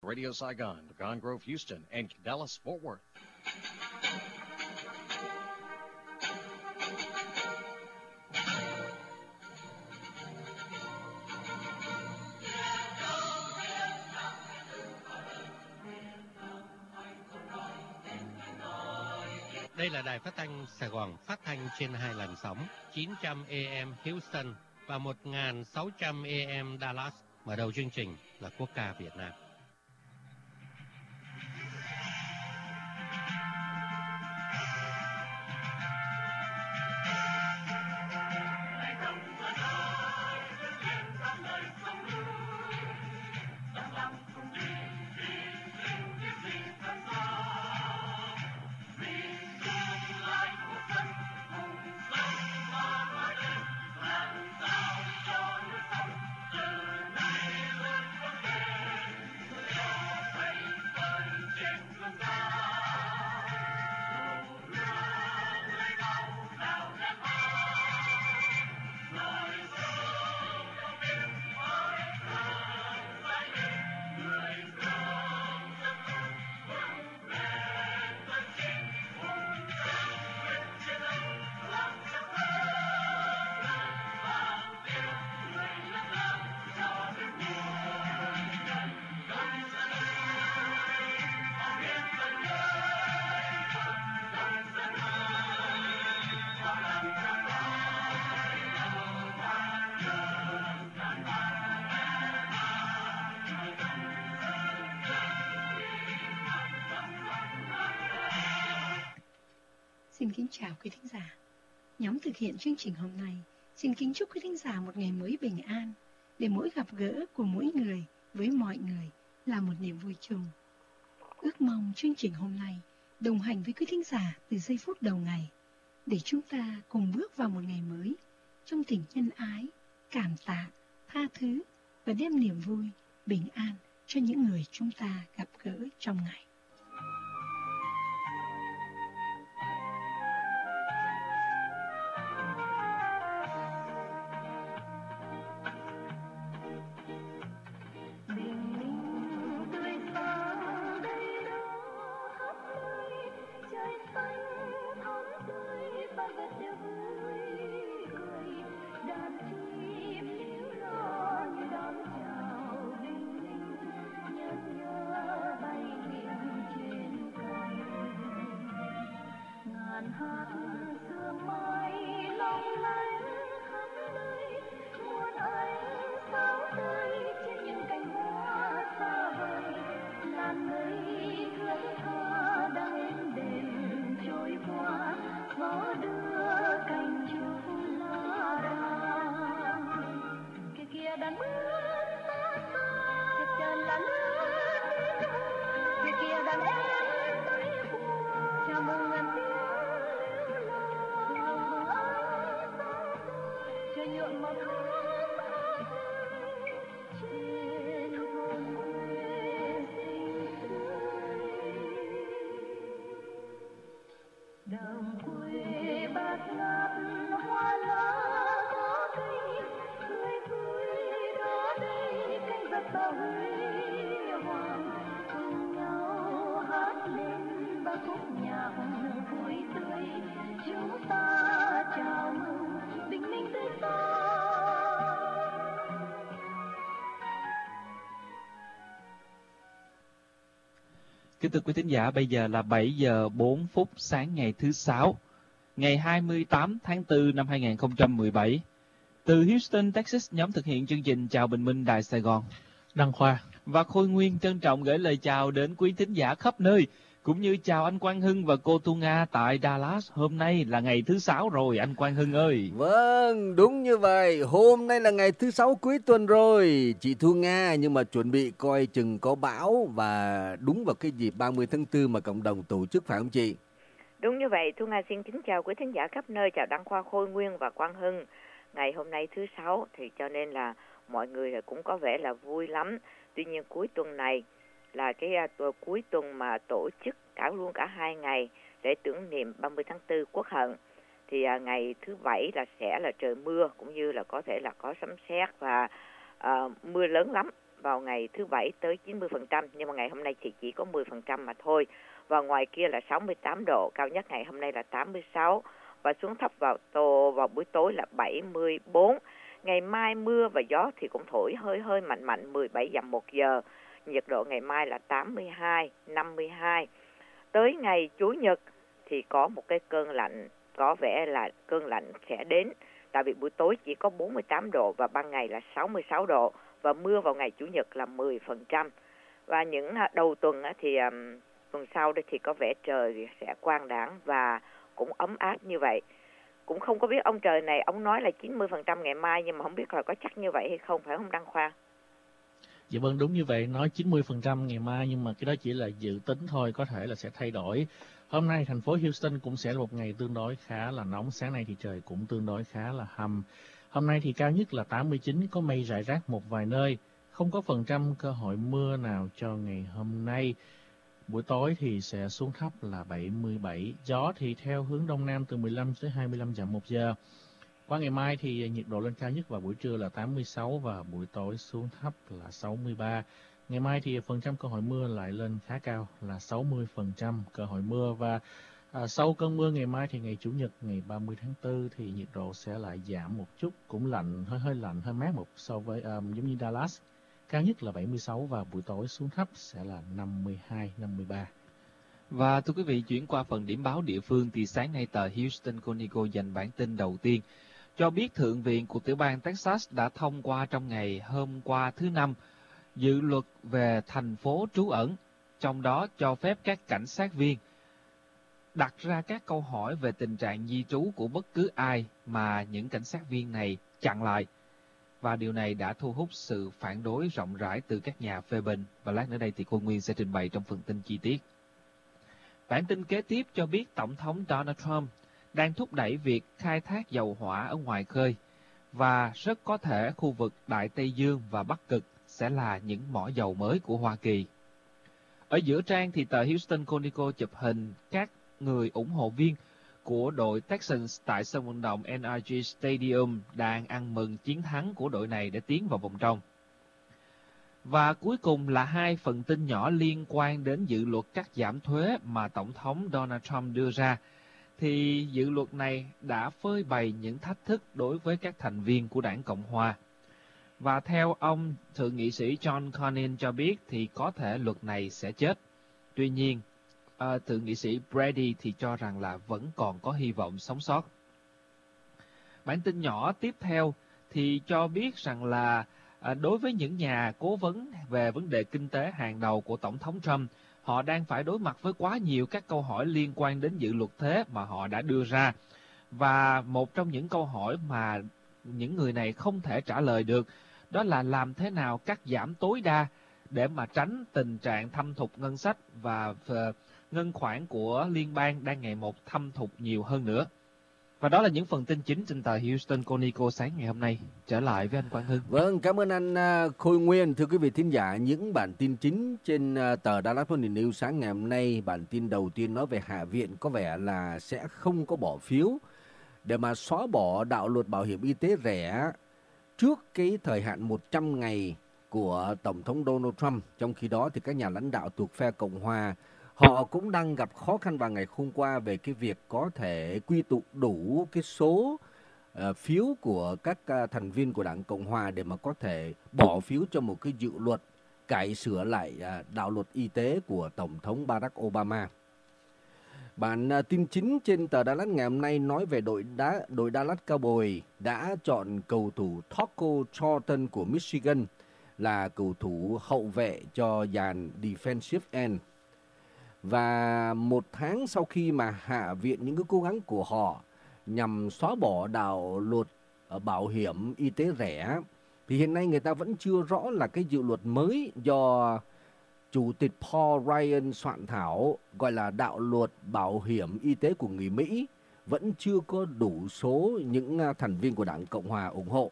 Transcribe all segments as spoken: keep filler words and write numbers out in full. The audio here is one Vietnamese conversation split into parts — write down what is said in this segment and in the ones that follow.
Radio Saigon, Pecan Grove, Houston, and Dallas-Fort Worth. Đây là đài phát thanh Sài Gòn, phát thanh trên hai làn sóng chín trăm A M Houston và một nghìn sáu trăm A M Dallas. Mở đầu chương trình là quốc ca Việt Nam. Xin kính chào quý thính giả. Nhóm thực hiện chương trình hôm nay xin kính chúc quý thính giả một ngày mới bình an, để mỗi gặp gỡ của mỗi người với mọi người là một niềm vui chung. Ước mong chương trình hôm nay đồng hành với quý thính giả từ giây phút đầu ngày, để chúng ta cùng bước vào một ngày mới trong tình nhân ái, cảm tạ, tha thứ và đem niềm vui, bình an cho những người chúng ta gặp gỡ trong ngày. Kính thưa quý thính giả, bây giờ là bảy giờ bốn phút sáng ngày thứ Sáu, ngày hai mươi tám tháng tư năm hai nghìn không trăm mười bảy. Từ Houston, Texas, nhóm thực hiện chương trình Chào Bình Minh Đài Sài Gòn, Đăng Khoa và Khôi Nguyên trân trọng gửi lời chào đến quý thính giả khắp nơi, cũng như chào anh Quang Hưng và cô Thu Nga tại Dallas. Hôm nay là ngày thứ Sáu rồi, anh Quang Hưng ơi. Vâng, đúng như vậy. Hôm nay là ngày thứ Sáu cuối tuần rồi, chị Thu Nga, nhưng mà chuẩn bị coi chừng có bão và đúng vào cái dịp ba mươi tháng tư mà cộng đồng tổ chức, phải không chị? Đúng như vậy, Thu Nga xin kính chào quý thính giả khắp nơi, chào Đăng Khoa, Khôi Nguyên và Quang Hưng. Ngày hôm nay thứ Sáu thì cho nên là mọi người cũng có vẻ là vui lắm. Tuy nhiên cuối tuần này là cái uh, cuối tuần mà tổ chức cả luôn cả hai ngày để tưởng niệm ba mươi tháng tư Quốc hận. Thì uh, ngày thứ Bảy là sẽ là trời mưa, cũng như là có thể là có sấm sét và uh, mưa lớn lắm. vào ngày thứ Bảy tới chín mươi phần trăm, nhưng mà ngày hôm nay thì chỉ có mười phần trăm mà thôi. Và ngoài kia là sáu mươi tám độ, cao nhất ngày hôm nay là tám mươi sáu, và xuống thấp vào tô vào buổi tối là bảy mươi bốn. Ngày mai mưa và gió thì cũng thổi hơi hơi mạnh mạnh, mười bảy dặm một giờ. Nhiệt độ ngày mai là tám mươi hai, năm mươi hai. Tới ngày Chủ nhật thì có một cái cơn lạnh, có vẻ là cơn lạnh sẽ đến. Tại vì buổi tối chỉ có bốn mươi tám độ và ban ngày là sáu mươi sáu độ. Và mưa vào ngày Chủ nhật là mười phần trăm. Và những đầu tuần thì um, tuần sau đây thì có vẻ trời sẽ quang đãng và cũng ấm áp như vậy. Cũng không có biết ông trời này, ông nói là chín mươi phần trăm ngày mai, nhưng mà không biết là có chắc như vậy hay không, phải không Đăng Khoa? Dạ vâng, đúng như vậy, nói chín mươi phần trăm ngày mai, nhưng mà cái đó chỉ là dự tính thôi, có thể là sẽ thay đổi. Hôm nay thành phố Houston cũng sẽ là một ngày tương đối khá là nóng, sáng nay thì trời cũng tương đối khá là hầm. Hôm nay thì cao nhất là tám mươi chín, có mây rải rác một vài nơi, không có phần trăm cơ hội mưa nào cho ngày hôm nay. Buổi tối thì sẽ xuống thấp là bảy mươi bảy, gió thì theo hướng đông nam từ mười lăm tới hai mươi lăm dặm một giờ. Qua ngày mai thì nhiệt độ lên cao nhất vào buổi trưa là tám mươi sáu và buổi tối xuống thấp là sáu mươi ba. Ngày mai thì phần trăm cơ hội mưa lại lên khá cao là sáu mươi phần trăm cơ hội mưa. Và à, sau cơn mưa ngày mai thì ngày Chủ nhật ngày ba mươi tháng tư thì nhiệt độ sẽ lại giảm một chút, cũng lạnh, hơi hơi lạnh, hơi mát một so với um, giống như Dallas. Cao nhất là bảy mươi sáu và buổi tối xuống thấp sẽ là năm mươi hai, năm mươi ba. Và thưa quý vị, chuyển qua phần điểm báo địa phương thì sáng nay tờ Houston Chronicle dành bản tin đầu tiên cho biết Thượng viện của tiểu bang Texas đã thông qua trong ngày hôm qua thứ Năm dự luật về thành phố trú ẩn, trong đó cho phép các cảnh sát viên đặt ra các câu hỏi về tình trạng di trú của bất cứ ai mà những cảnh sát viên này chặn lại. Và điều này đã thu hút sự phản đối rộng rãi từ các nhà phê bình. Và lát nữa đây thì Khôi Nguyên sẽ trình bày trong phần tin chi tiết. Bản tin kế tiếp cho biết Tổng thống Donald Trump đang thúc đẩy việc khai thác dầu hỏa ở ngoài khơi. Và rất có thể khu vực Đại Tây Dương và Bắc Cực sẽ là những mỏ dầu mới của Hoa Kỳ. Ở giữa trang thì tờ Houston Chronicle chụp hình các người ủng hộ viên của đội Texans tại sân vận động en rờ giê Stadium đang ăn mừng chiến thắng của đội này để tiến vào vòng trong. Và cuối cùng là hai phần tin nhỏ liên quan đến dự luật cắt giảm thuế mà Tổng thống Donald Trump đưa ra. Thì dự luật này đã phơi bày những thách thức đối với các thành viên của đảng Cộng Hòa. Và theo ông Thượng nghị sĩ John Cornyn cho biết thì có thể luật này sẽ chết. Tuy nhiên, À, Thượng nghị sĩ Brady thì cho rằng là vẫn còn có hy vọng sống sót. Bản tin nhỏ tiếp theo thì cho biết rằng là à, đối với những nhà cố vấn về vấn đề kinh tế hàng đầu của Tổng thống Trump, họ đang phải đối mặt với quá nhiều các câu hỏi liên quan đến dự luật thuế mà họ đã đưa ra. Và một trong những câu hỏi mà những người này không thể trả lời được, đó là làm thế nào cắt giảm tối đa để mà tránh tình trạng thâm thụt ngân sách và uh, ngân khoản của liên bang đang ngày một thâm thụt nhiều hơn nữa. Và đó là những phần tin chính trên tờ Houston Chronicle sáng ngày hôm nay. Trở lại với anh Quang Hưng. Vâng, cảm ơn anh Khôi Nguyên. Thưa quý vị thính giả, những bản tin chính trên tờ Dallas Morning News sáng ngày hôm nay. Bản tin đầu tiên nói về Hạ viện có vẻ là sẽ không có bỏ phiếu để mà xóa bỏ đạo luật bảo hiểm y tế rẻ trước cái thời hạn một trăm ngày của Tổng thống Donald Trump. Trong khi đó thì các nhà lãnh đạo thuộc phe Cộng Hòa họ cũng đang gặp khó khăn vào ngày hôm qua về cái việc có thể quy tụ đủ cái số uh, phiếu của các uh, thành viên của Đảng Cộng Hòa để mà có thể bỏ phiếu cho một cái dự luật cải sửa lại uh, đạo luật y tế của Tổng thống Barack Obama. Bản uh, tin chính trên tờ Dallas ngày hôm nay nói về đội đá đội Dallas Cowboys đã chọn cầu thủ Taco Charlton của Michigan là cầu thủ hậu vệ cho dàn defensive end. Và một tháng sau khi mà hạ viện những cái cố gắng của họ nhằm xóa bỏ đạo luật bảo hiểm y tế rẻ, thì hiện nay người ta vẫn chưa rõ là cái dự luật mới do Chủ tịch Paul Ryan soạn thảo, gọi là đạo luật bảo hiểm y tế của người Mỹ, vẫn chưa có đủ số những thành viên của Đảng Cộng Hòa ủng hộ.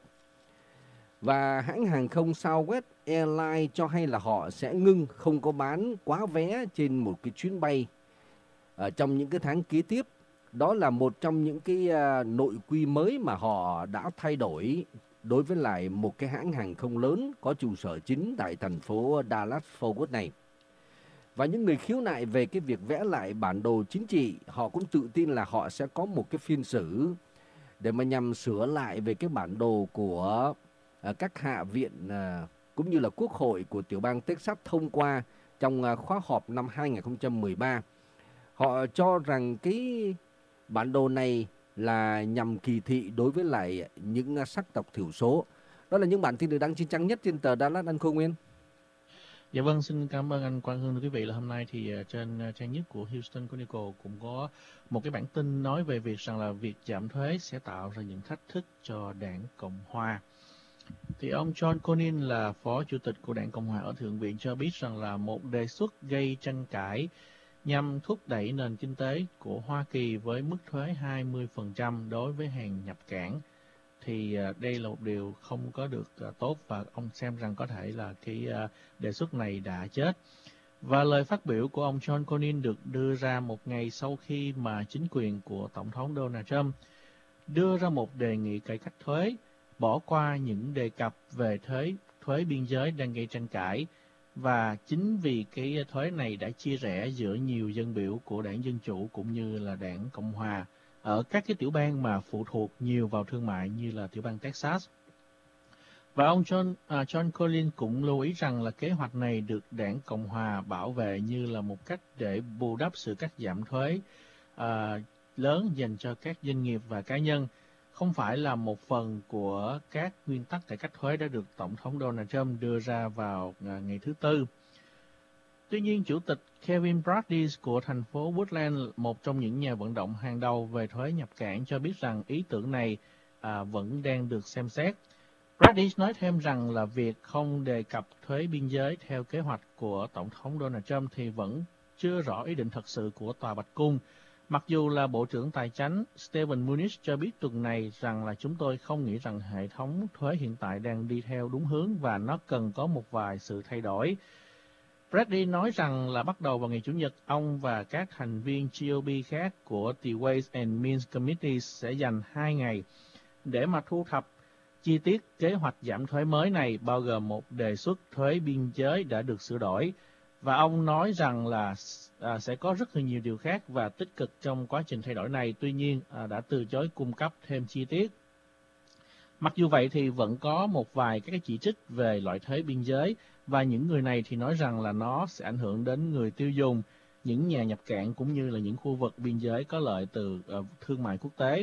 Và hãng hàng không Southwest Airlines cho hay là họ sẽ ngưng không có bán quá vé trên một cái chuyến bay ở trong những cái tháng kế tiếp. Đó là một trong những cái uh, nội quy mới mà họ đã thay đổi đối với lại một cái hãng hàng không lớn có trụ sở chính tại thành phố Dallas-Fort Worth này. Và những người khiếu nại về cái việc vẽ lại bản đồ chính trị, họ cũng tự tin là họ sẽ có một cái phiên xử để mà nhằm sửa lại về cái bản đồ của uh, các hạ viện uh, cũng như là quốc hội của tiểu bang Texas thông qua trong uh, khóa họp năm hai không một ba. Họ cho rằng cái bản đồ này là nhằm kỳ thị đối với lại những uh, sắc tộc thiểu số. Đó là những bản tin được đăng trên trang nhất trên tờ Dallas, anh Khôi Nguyên. Dạ vâng, xin cảm ơn anh Quang Hưng và quý vị. Là hôm nay thì trên trang nhất của Houston Chronicle cũng có một cái bản tin nói về việc rằng là việc giảm thuế sẽ tạo ra những thách thức cho đảng Cộng Hòa. Thì ông John Cornyn là phó chủ tịch của đảng Cộng Hòa ở Thượng viện cho biết rằng là một đề xuất gây tranh cãi nhằm thúc đẩy nền kinh tế của Hoa Kỳ với mức thuế hai mươi phần trăm đối với hàng nhập cảng. Thì đây là một điều không có được tốt và ông xem rằng có thể là cái đề xuất này đã chết. Và lời phát biểu của ông John Cornyn được đưa ra một ngày sau khi mà chính quyền của Tổng thống Donald Trump đưa ra một đề nghị cải cách thuế, bỏ qua những đề cập về thuế thuế biên giới đang gây tranh cãi. Và chính vì cái thuế này đã chia rẽ giữa nhiều dân biểu của đảng Dân Chủ cũng như là đảng Cộng Hòa ở các cái tiểu bang mà phụ thuộc nhiều vào thương mại như là tiểu bang Texas. Và ông John, uh, John Cornyn cũng lưu ý rằng là kế hoạch này được đảng Cộng Hòa bảo vệ như là một cách để bù đắp sự cắt giảm thuế uh, lớn dành cho các doanh nghiệp và cá nhân, không phải là một phần của các nguyên tắc cải cách thuế đã được Tổng thống Donald Trump đưa ra vào uh, ngày thứ Tư. Tuy nhiên, Chủ tịch Kevin Brady của thành phố Woodland, một trong những nhà vận động hàng đầu về thuế nhập cảng, cho biết rằng ý tưởng này à, vẫn đang được xem xét. Brady nói thêm rằng là việc không đề cập thuế biên giới theo kế hoạch của Tổng thống Donald Trump thì vẫn chưa rõ ý định thật sự của Tòa Bạch Cung. Mặc dù là Bộ trưởng Tài chánh Steven Mnuchin cho biết tuần này rằng là chúng tôi không nghĩ rằng hệ thống thuế hiện tại đang đi theo đúng hướng và nó cần có một vài sự thay đổi. Brady nói rằng là bắt đầu vào ngày Chủ nhật, ông và các thành viên giê o pê khác của The Ways and Means Committee sẽ dành hai ngày để mà thu thập chi tiết kế hoạch giảm thuế mới này, bao gồm một đề xuất thuế biên giới đã được sửa đổi. Và ông nói rằng là à, sẽ có rất là nhiều điều khác và tích cực trong quá trình thay đổi này, tuy nhiên à, đã từ chối cung cấp thêm chi tiết. Mặc dù vậy thì vẫn có một vài các cái chỉ trích về loại thuế biên giới, và những người này thì nói rằng là nó sẽ ảnh hưởng đến người tiêu dùng, những nhà nhập cảng cũng như là những khu vực biên giới có lợi từ uh, thương mại quốc tế.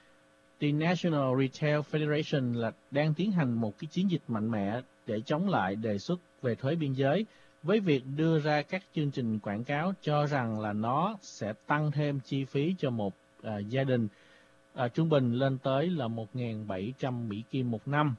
The National Retail Federation là đang tiến hành một cái chiến dịch mạnh mẽ để chống lại đề xuất về thuế biên giới, với việc đưa ra các chương trình quảng cáo cho rằng là nó sẽ tăng thêm chi phí cho một uh, gia đình uh, trung bình lên tới là một nghìn bảy trăm Mỹ Kim một năm.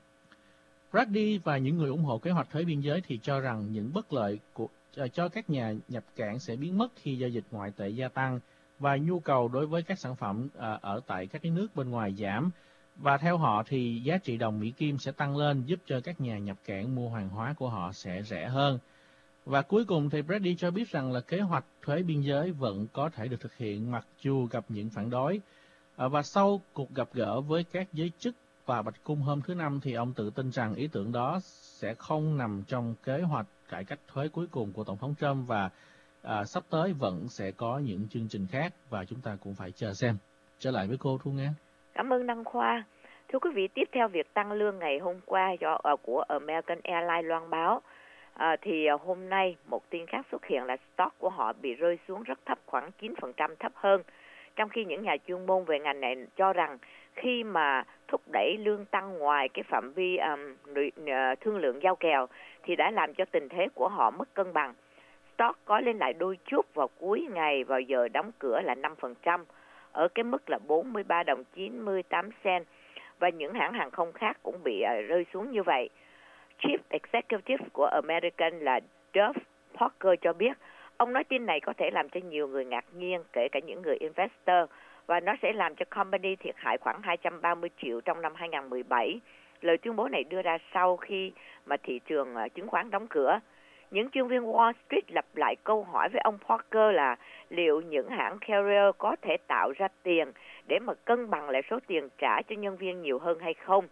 Brady và những người ủng hộ kế hoạch thuế biên giới thì cho rằng những bất lợi của, uh, cho các nhà nhập cảng sẽ biến mất khi giao dịch ngoại tệ gia tăng và nhu cầu đối với các sản phẩm uh, ở tại các cái nước bên ngoài giảm. Và theo họ thì giá trị đồng Mỹ Kim sẽ tăng lên, giúp cho các nhà nhập cảng mua hàng hóa của họ sẽ rẻ hơn. Và cuối cùng thì Brady cho biết rằng là kế hoạch thuế biên giới vẫn có thể được thực hiện mặc dù gặp những phản đối. À, và sau cuộc gặp gỡ với các giới chức Tòa Bạch Cung hôm thứ Năm thì ông tự tin rằng ý tưởng đó sẽ không nằm trong kế hoạch cải cách thuế cuối cùng của Tổng thống Trump và à, sắp tới vẫn sẽ có những chương trình khác và chúng ta cũng phải chờ xem. Trở lại với cô Thu Nga. Cảm ơn Đăng Khoa. Thưa quý vị, tiếp theo việc tăng lương ngày hôm qua do uh, của American Airlines loan báo, À, thì uh, hôm nay một tin khác xuất hiện là stock của họ bị rơi xuống rất thấp, khoảng chín phần trăm thấp hơn. Trong khi những nhà chuyên môn về ngành này cho rằng khi mà thúc đẩy lương tăng ngoài cái phạm vi um, thương lượng giao kèo thì đã làm cho tình thế của họ mất cân bằng. Stock có lên lại đôi chút vào cuối ngày, vào giờ đóng cửa là năm phần trăm, ở cái mức là bốn mươi ba đồng chín mươi tám cent, và những hãng hàng không khác cũng bị uh, rơi xuống như vậy. Chief Executive của American là Dove Parker cho biết, ông nói tin này có thể làm cho nhiều người ngạc nhiên, kể cả những người investor, và nó sẽ làm cho company thiệt hại khoảng hai trăm ba mươi triệu trong năm hai không một bảy. Lời tuyên bố này đưa ra sau khi mà thị trường chứng khoán đóng cửa. Những chuyên viên Wall Street lặp lại câu hỏi với ông Parker là liệu những hãng carrier có thể tạo ra tiền để mà cân bằng lại số tiền trả cho nhân viên nhiều hơn hay không.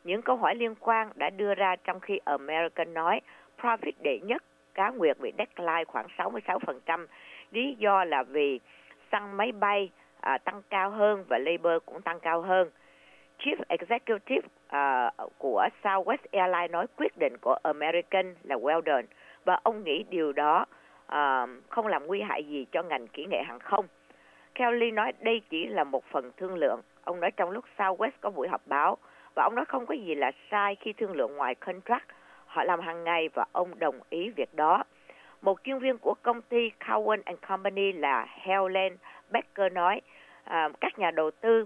Những câu hỏi liên quan đã đưa ra trong khi American nói profit đệ nhất cá nguyệt bị decline khoảng sáu mươi sáu phần trăm. Lý do là vì xăng máy bay à, tăng cao hơn và labor cũng tăng cao hơn. Chief Executive à, của Southwest Airlines nói quyết định của American là well done và ông nghĩ điều đó à, không làm nguy hại gì cho ngành kỹ nghệ hàng không. Kelly nói đây chỉ là một phần thương lượng. Ông nói trong lúc Southwest có buổi họp báo và ông nói không có gì là sai khi thương lượng ngoài contract. Họ làm hàng ngày và ông đồng ý việc đó. Một chuyên viên của công ty Cowen and Company là Helen Becker nói à, các nhà đầu tư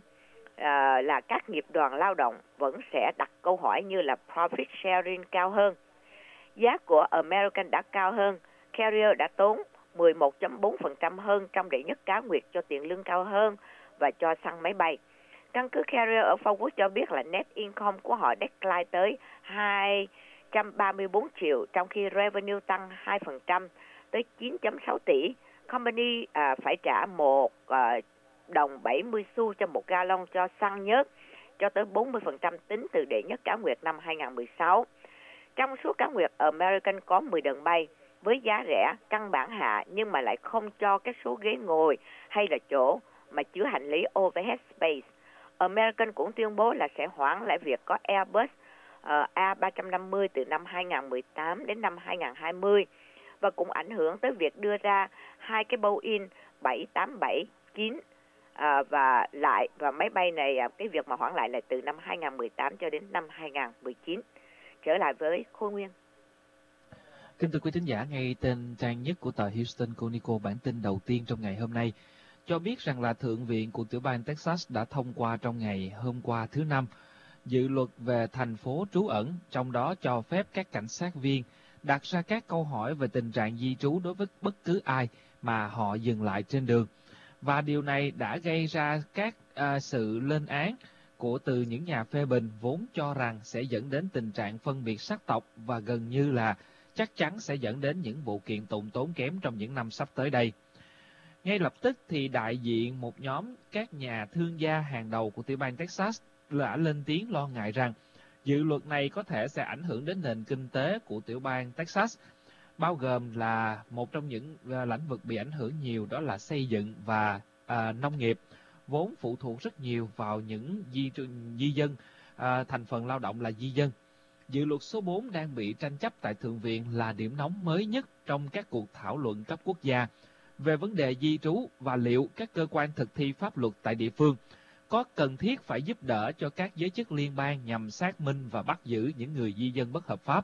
à, là các nghiệp đoàn lao động vẫn sẽ đặt câu hỏi như là profit sharing cao hơn. Giá của American đã cao hơn. Carrier đã tốn mười một phẩy bốn phần trăm hơn trong đệ nhất cá nguyệt cho tiền lương cao hơn và cho xăng máy bay. Căn cứ Carrier ở Forward cho biết là net income của họ decline tới hai trăm ba mươi bốn triệu, trong khi revenue tăng hai phần trăm tới chín phẩy sáu tỷ. Company à, phải trả một à, đồng bảy mươi xu cho một gallon cho xăng nhớt, cho tới bốn mươi phần trăm tính từ đệ nhất cá nguyệt năm hai không một sáu. Trong số cá nguyệt, American có mười đường bay với giá rẻ, căn bản hạ nhưng mà lại không cho các số ghế ngồi hay là chỗ mà chứa hành lý overhead space. American cũng tuyên bố là sẽ hoãn lại việc có Airbus uh, A ba năm mươi từ năm hai không một tám đến năm hai không hai không và cũng ảnh hưởng tới việc đưa ra hai cái Boeing bảy tám bảy chín uh, và lại và máy bay này uh, cái việc mà hoãn lại là từ năm hai không một tám cho đến năm hai không một chín. Trở lại với Khôi Nguyên. Kính thưa quý thính giả, ngay trên trang nhất của tờ Houston Chronicle, bản tin đầu tiên trong ngày hôm nay cho biết rằng là Thượng viện của tiểu bang Texas đã thông qua trong ngày hôm qua thứ Năm dự luật về thành phố trú ẩn, trong đó cho phép các cảnh sát viên đặt ra các câu hỏi về tình trạng di trú đối với bất cứ ai mà họ dừng lại trên đường. Và điều này đã gây ra các à, sự lên án của từ những nhà phê bình vốn cho rằng sẽ dẫn đến tình trạng phân biệt sắc tộc và gần như là chắc chắn sẽ dẫn đến những vụ kiện tụng tốn kém trong những năm sắp tới đây. Ngay lập tức thì đại diện một nhóm các nhà thương gia hàng đầu của tiểu bang Texas đã lên tiếng lo ngại rằng dự luật này có thể sẽ ảnh hưởng đến nền kinh tế của tiểu bang Texas, bao gồm là một trong những lĩnh vực bị ảnh hưởng nhiều đó là xây dựng và à, nông nghiệp, vốn phụ thuộc rất nhiều vào những di, di dân, à, thành phần lao động là di dân. Dự luật số bốn đang bị tranh chấp tại Thượng viện là điểm nóng mới nhất trong các cuộc thảo luận cấp quốc gia về vấn đề di trú và liệu các cơ quan thực thi pháp luật tại địa phương có cần thiết phải giúp đỡ cho các giới chức liên bang nhằm xác minh và bắt giữ những người di dân bất hợp pháp.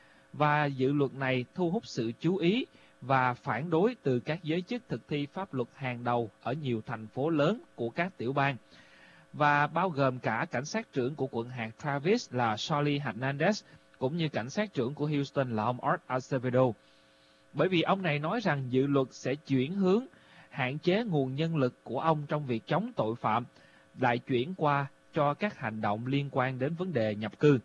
Và dự luật này thu hút sự chú ý và phản đối từ các giới chức thực thi pháp luật hàng đầu ở nhiều thành phố lớn của các tiểu bang, và bao gồm cả cảnh sát trưởng của quận hạt Travis là Charlie Hernandez, cũng như cảnh sát trưởng của Houston là ông Art Acevedo. Bởi vì ông này nói rằng dự luật sẽ chuyển hướng hạn chế nguồn nhân lực của ông trong việc chống tội phạm, lại chuyển qua cho các hành động liên quan đến vấn đề nhập cư.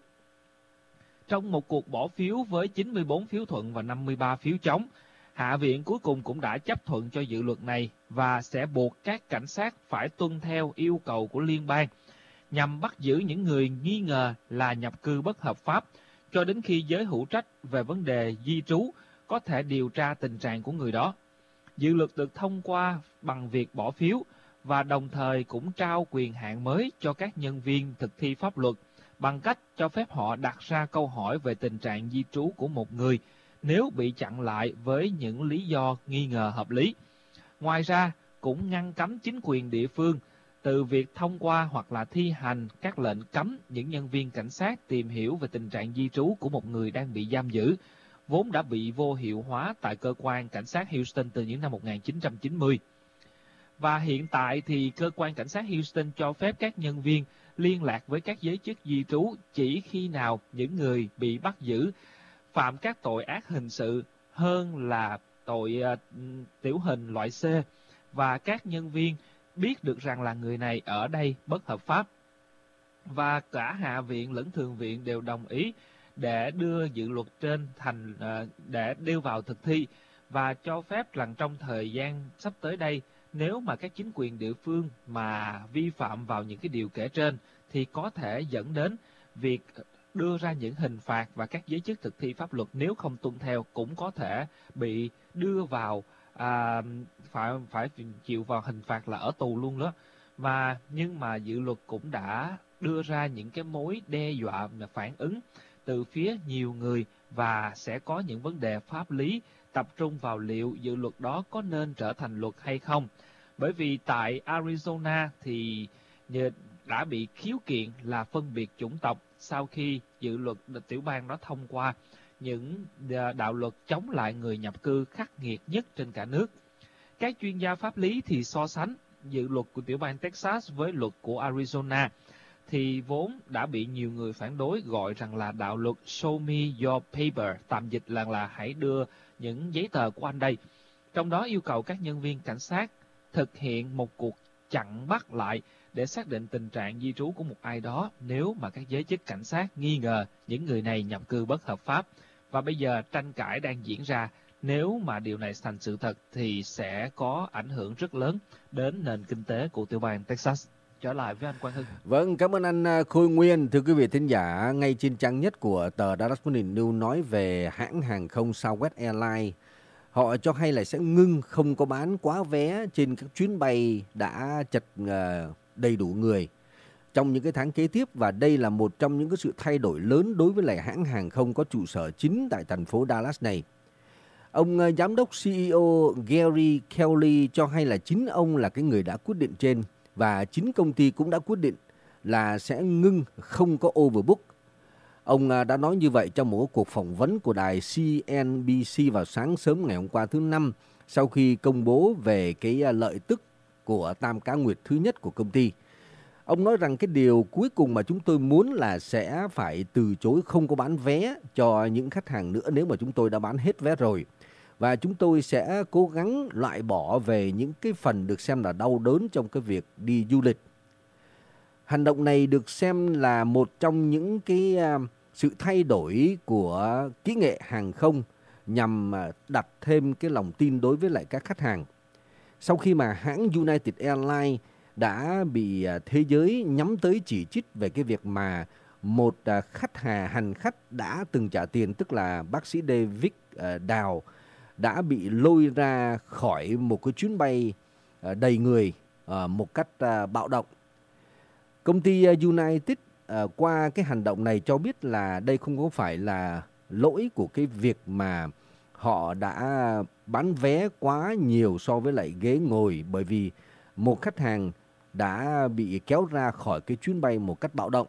Trong một cuộc bỏ phiếu với chín mươi bốn phiếu thuận và năm mươi ba phiếu chống, Hạ viện cuối cùng cũng đã chấp thuận cho dự luật này và sẽ buộc các cảnh sát phải tuân theo yêu cầu của liên bang nhằm bắt giữ những người nghi ngờ là nhập cư bất hợp pháp cho đến khi giới hữu trách về vấn đề di trú có thể điều tra tình trạng của người đó. Dự luật được thông qua bằng việc bỏ phiếu và đồng thời cũng trao quyền hạn mới cho các nhân viên thực thi pháp luật bằng cách cho phép họ đặt ra câu hỏi về tình trạng di trú của một người nếu bị chặn lại với những lý do nghi ngờ hợp lý. Ngoài ra, cũng ngăn cấm chính quyền địa phương từ việc thông qua hoặc là thi hành các lệnh cấm những nhân viên cảnh sát tìm hiểu về tình trạng di trú của một người đang bị giam giữ, vốn đã bị vô hiệu hóa tại cơ quan cảnh sát Houston từ những năm một nghìn chín trăm chín mươi. Và hiện tại thì cơ quan cảnh sát Houston cho phép các nhân viên liên lạc với các giới chức di trú chỉ khi nào những người bị bắt giữ phạm các tội ác hình sự hơn là tội uh, tiểu hình loại C, và các nhân viên biết được rằng là người này ở đây bất hợp pháp. Và cả Hạ viện lẫn Thượng viện đều đồng ý để đưa dự luật trên thành uh, để đưa vào thực thi và cho phép rằng trong thời gian sắp tới đây, nếu mà các chính quyền địa phương mà vi phạm vào những cái điều kể trên thì có thể dẫn đến việc đưa ra những hình phạt và các giới chức thực thi pháp luật nếu không tuân theo cũng có thể bị đưa vào à, phải phải chịu vào hình phạt là ở tù luôn đó. Và nhưng mà dự luật cũng đã đưa ra những cái mối đe dọa và phản ứng từ phía nhiều người và sẽ có những vấn đề pháp lý tập trung vào liệu dự luật đó có nên trở thành luật hay không. Bởi vì tại Arizona thì đã bị khiếu kiện là phân biệt chủng tộc sau khi dự luật tiểu bang đó thông qua những đạo luật chống lại người nhập cư khắc nghiệt nhất trên cả nước. Các chuyên gia pháp lý thì so sánh dự luật của tiểu bang Texas với luật của Arizona thì vốn đã bị nhiều người phản đối, gọi rằng là đạo luật Show Me Your Paper, tạm dịch là là hãy đưa những giấy tờ của anh đây. Trong đó yêu cầu các nhân viên cảnh sát thực hiện một cuộc chặn bắt lại để xác định tình trạng di trú của một ai đó nếu mà các giới chức cảnh sát nghi ngờ những người này nhập cư bất hợp pháp. Và bây giờ tranh cãi đang diễn ra, nếu mà điều này thành sự thật thì sẽ có ảnh hưởng rất lớn đến nền kinh tế của tiểu bang Texas. Trở lại với anh Quang Hưng. Vâng, cảm ơn anh Khôi Nguyên. Thưa quý vị thính giả, ngay trên trang nhất của tờ Dallas Morning News nói về hãng hàng không Southwest Airlines. Họ cho hay là sẽ ngưng không có bán quá vé trên các chuyến bay đã chật đầy đủ người trong những cái tháng kế tiếp, và đây là một trong những cái sự thay đổi lớn đối với lại hãng hàng không có trụ sở chính tại thành phố Dallas này. Ông giám đốc xê e ô Gary Kelly cho hay là chính ông là cái người đã quyết định trên, và chính công ty cũng đã quyết định là sẽ ngưng không có overbook. Ông đã nói như vậy trong một cuộc phỏng vấn của đài xê en bê xê vào sáng sớm ngày hôm qua thứ Năm, sau khi công bố về cái lợi tức của tam cá nguyệt thứ nhất của công ty. Ông nói rằng cái điều cuối cùng mà chúng tôi muốn là sẽ phải từ chối không có bán vé cho những khách hàng nữa nếu mà chúng tôi đã bán hết vé rồi. Và chúng tôi sẽ cố gắng loại bỏ về những cái phần được xem là đau đớn trong cái việc đi du lịch. Hành động này được xem là một trong những cái sự thay đổi của kỹ nghệ hàng không nhằm đặt thêm cái lòng tin đối với lại các khách hàng. Sau khi mà hãng United Airlines đã bị thế giới nhắm tới chỉ trích về cái việc mà một khách hàng hành khách đã từng trả tiền, tức là bác sĩ David Dow, đã bị lôi ra khỏi một cái chuyến bay đầy người một cách bạo động. Công ty United qua cái hành động này cho biết là đây không có phải là lỗi của cái việc mà họ đã bán vé quá nhiều so với lại ghế ngồi, bởi vì một khách hàng đã bị kéo ra khỏi cái chuyến bay một cách bạo động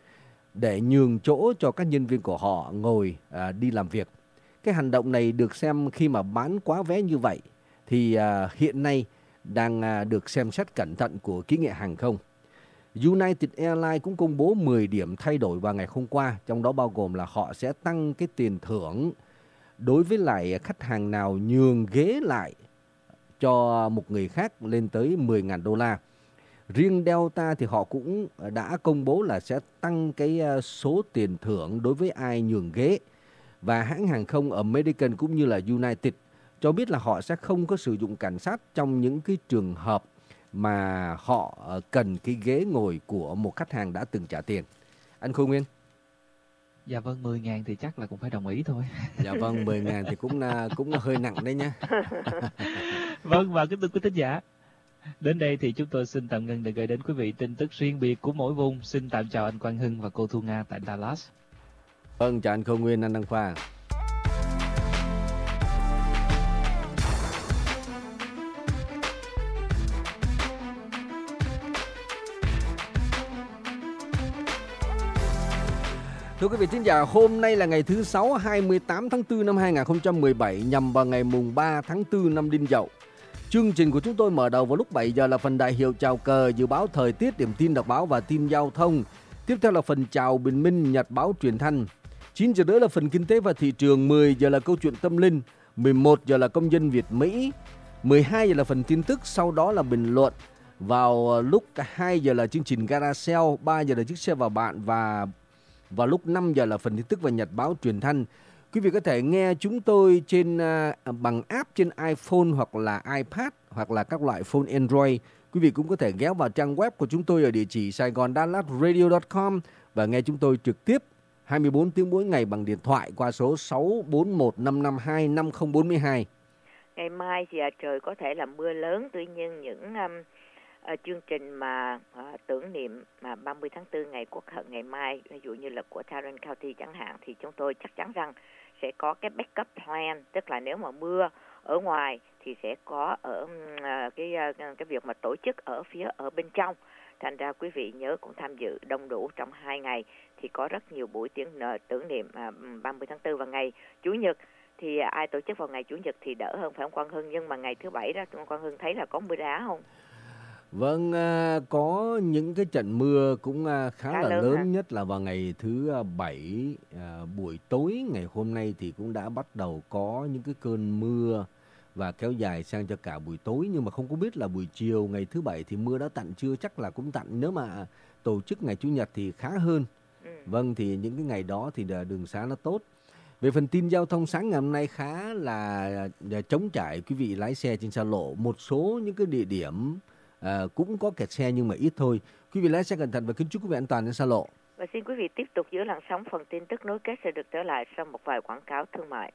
để nhường chỗ cho các nhân viên của họ ngồi à, đi làm việc. Cái hành động này được xem khi mà bán quá vé như vậy thì à, hiện nay đang à, được xem xét cẩn thận của kỹ nghệ hàng không. United Airlines cũng công bố mười điểm thay đổi vào ngày hôm qua, trong đó bao gồm là họ sẽ tăng cái tiền thưởng đối với lại khách hàng nào nhường ghế lại cho một người khác lên tới mười nghìn đô la. Riêng Delta thì họ cũng đã công bố là sẽ tăng cái số tiền thưởng đối với ai nhường ghế. Và hãng hàng không American cũng như là United cho biết là họ sẽ không có sử dụng cảnh sát trong những cái trường hợp mà họ cần cái ghế ngồi của một khách hàng đã từng trả tiền. Anh Khôi Nguyên. Dạ vâng, mười ngàn thì chắc là cũng phải đồng ý thôi. Dạ vâng, mười ngàn thì cũng cũng hơi nặng đấy nhá. Vâng, và kính thưa quý thính giả, đến đây thì chúng tôi xin tạm ngừng để gửi đến quý vị tin tức riêng biệt của mỗi vùng. Xin tạm chào anh Quang Hưng và cô Thu Nga tại Dallas. Vâng, chào anh Khôi Nguyên, anh Đăng Khoa. Thưa quý vị thính giả, hôm nay là ngày thứ Sáu, hai mươi tám tháng tư năm hai nghìn không trăm mười bảy, nhằm vào ngày mùng ba tháng tư năm Đinh Dậu. Chương trình của chúng tôi mở đầu vào lúc bảy giờ là phần đại hiệu chào cờ, dự báo thời tiết, điểm tin đọc báo và tin giao thông. Tiếp theo là phần chào bình minh, nhật báo truyền thanh. chín giờ rưỡi là phần kinh tế và thị trường, mười giờ là câu chuyện tâm linh, mười một giờ là công dân Việt Mỹ, mười hai giờ là phần tin tức, sau đó là bình luận. Vào lúc hai giờ là chương trình Garacel, ba giờ là chiếc xe vào bạn, và vào lúc năm giờ là phần tin tức và nhật báo truyền thanh. Quý vị có thể nghe chúng tôi trên uh, bằng app trên iPhone hoặc là iPad hoặc là các loại phone Android. Quý vị cũng có thể ghé vào trang web của chúng tôi ở địa chỉ saigon dallas radio chấm com và nghe chúng tôi trực tiếp hai mươi bốn tiếng mỗi ngày bằng điện thoại qua số sáu bốn một năm năm hai năm không bốn hai. Ngày mai thì uh, trời có thể là mưa lớn, tuy nhiên những um, uh, chương trình mà uh, tưởng niệm mà ba mươi tháng tư ngày Quốc hận ngày mai, ví dụ như là của Tarrant County chẳng hạn, thì chúng tôi chắc chắn rằng sẽ có cái backup plan, tức là nếu mà mưa ở ngoài thì sẽ có ở uh, cái uh, cái việc mà tổ chức ở phía ở bên trong. Thành ra quý vị nhớ cũng tham dự đông đủ trong hai ngày, thì có rất nhiều buổi tiếng tưởng niệm uh, ba mươi tháng tư và ngày Chủ nhật. Thì ai tổ chức vào ngày Chủ nhật thì đỡ hơn phải không Quang Hưng? Nhưng mà ngày thứ Bảy đó Quang Hưng thấy là có mưa đá không? Vâng, à, có những cái trận mưa cũng à, khá, khá là lớn, lớn nhất là vào ngày thứ Bảy à, buổi tối ngày hôm nay thì cũng đã bắt đầu có những cái cơn mưa và kéo dài sang cho cả buổi tối, nhưng mà không có biết là buổi chiều ngày thứ Bảy thì mưa đã tạnh chưa, chắc là cũng tạnh. Nếu mà tổ chức ngày Chủ nhật thì khá hơn. Ừ. Vâng, thì những cái ngày đó thì đường xá nó tốt. Về phần tin giao thông sáng ngày hôm nay khá là trống trải, quý vị lái xe trên xa lộ. Một số những cái địa điểm à, cũng có kẹt xe nhưng mà ít thôi. Quý vị lái xe cẩn thận và kính chúc quý vị an toàn trên xa lộ. Và xin quý vị tiếp tục giữ làn sóng, phần tin tức nối kết sẽ được trở lại sau một vài quảng cáo thương mại.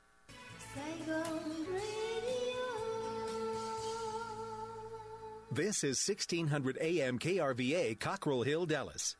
This is sixteen hundred A M K R V A, Cockrell Hill, Dallas.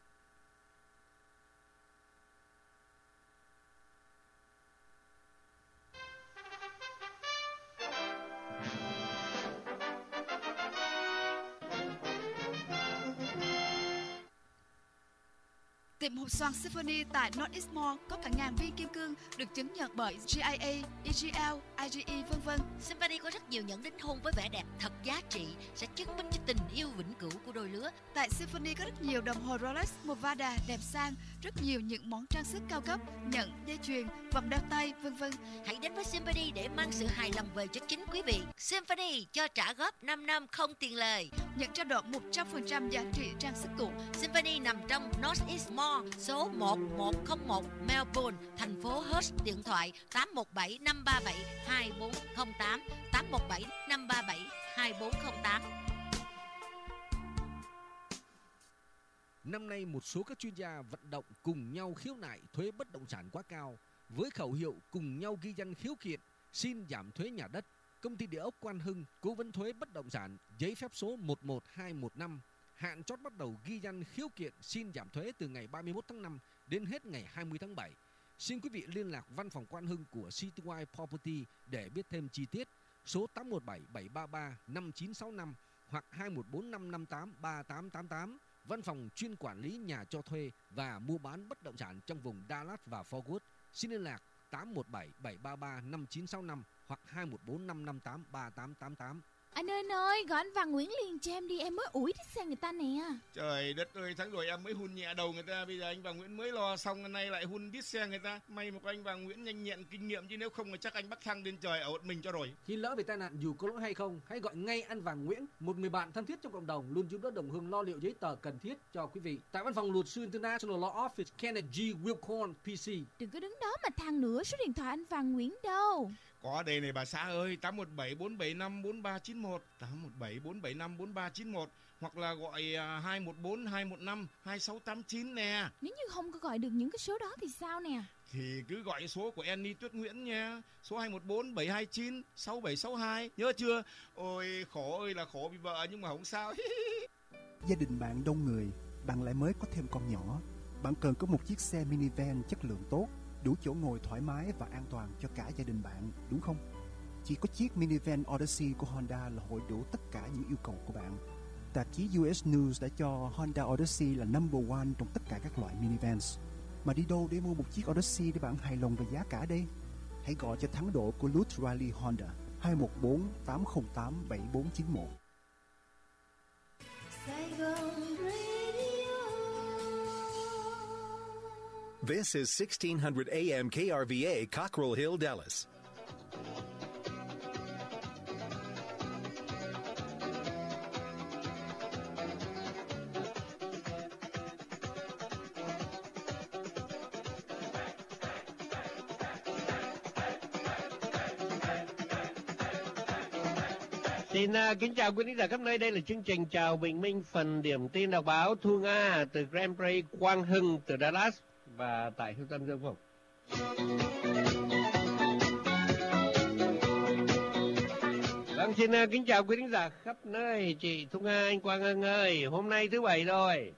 Tiệm hộp xoàn Symphony tại Northeast Mall có cả ngàn viên kim cương được chứng nhận bởi G I A, E G L, I G E vân vân. Symphony có rất nhiều nhẫn đính hôn với vẻ đẹp thật giá trị, sẽ chứng minh cho tình yêu vĩnh cửu của đôi lứa. Tại Symphony có rất nhiều đồng hồ Rolex, Movada đẹp sang, rất nhiều những món trang sức cao cấp, nhẫn, dây chuyền, vòng đeo tay vân vân. Hãy đến với Symphony để mang sự hài lòng về cho chính quý vị. Symphony cho trả góp năm năm không tiền lời, nhận trao đổi một trăm phần trăm giá trị trang sức cũ. Symphony nằm trong Northeast Mall, số một một không một Melbourne, thành phố Perth. Điện thoại tám một bảy năm ba bảy hai bốn không tám, tám một bảy năm ba bảy hai bốn không tám. Năm nay một số các chuyên gia vận động cùng nhau khiếu nại thuế bất động sản quá cao với khẩu hiệu cùng nhau ghi danh khiếu kiện xin giảm thuế nhà đất. Công ty địa ốc Quan Hưng, cố vấn thuế bất động sản, giấy phép số một một hai một năm, hạn chót bắt đầu ghi danh khiếu kiện xin giảm thuế từ ngày ba mươi mốt tháng năm đến hết ngày hai mươi tháng bảy. Xin quý vị liên lạc văn phòng Quan Hưng của xê tê i Property để biết thêm chi tiết. Số tám một bảy bảy ba ba năm chín sáu năm hoặc hai một bốn năm năm tám ba tám tám tám. Văn phòng chuyên quản lý nhà cho thuê và mua bán bất động sản trong vùng Dallas và Fort Worth. Xin liên lạc tám một bảy bảy ba ba năm chín sáu năm hoặc hai một bốn năm năm tám ba tám tám tám. Anh ơi ơi, gọi anh Văn Nguyễn liền cho em đi, em mới ủi chiếc xe người ta nè. Trời đất ơi, tháng rồi em mới hun nhẹ đầu người ta, bây giờ anh Văn Nguyễn mới lo xong, hôm nay lại hun đít xe người ta. May mà có anh Văn Nguyễn nhanh nhẹn kinh nghiệm, chứ nếu không thì chắc anh bắt thăng lên trời ở một mình cho rồi. Khi lỡ về tai nạn dù có lỗi hay không, hãy gọi ngay anh Văn Nguyễn, một người bạn thân thiết trong cộng đồng, luôn giúp đỡ đồng hương lo liệu giấy tờ cần thiết cho quý vị. Tại văn phòng luật sư International Law Office, Kenneth G. Wilcorn, P C. Đừng có đứng đó mà than nữa, số điện thoại anh Văn Nguyễn đâu? Có đây này bà xã ơi, tám một bảy bốn bảy năm bốn ba chín một, tám một bảy bốn bảy năm bốn ba chín một, hoặc là gọi hai một bốn hai một năm hai sáu tám chín nè. Nếu như không có gọi được những cái số đó thì sao nè? Thì cứ gọi số của Annie Tuyết Nguyễn nha, số hai một bốn bảy hai chín sáu bảy sáu hai, nhớ chưa? Ôi khổ ơi là khổ vì vợ nhưng mà không sao. Gia đình bạn đông người, bạn lại mới có thêm con nhỏ. Bạn cần có một chiếc xe minivan chất lượng tốt, đủ chỗ ngồi thoải mái và an toàn cho cả gia đình bạn, đúng không? Chỉ có chiếc minivan Odyssey của Honda là hội đủ tất cả những yêu cầu của bạn. Tạp chí u ét News đã cho Honda Odyssey là number one trong tất cả các loại minivans. Mà đi đâu để mua một chiếc Odyssey để bạn hài lòng về giá cả đây? Hãy gọi cho thắng độ của Lutz Riley Honda hai một bốn tám không tám bảy bốn chín một. This is sixteen hundred A M K R V A, Cockrell Hill, Dallas. Xin uh, kính chào quý khán giả khắp nơi. Đây là chương trình Chào Bình Minh, phần điểm tin đọc báo Thu Nga từ Grand Prix, Quang Hưng từ Dallas và tại Houston Dương Phục. Vâng, xin uh, kính chào quý khán giả khắp nơi. Chị Thu Nga, anh Quang Hưng ơi, hôm nay thứ Bảy rồi.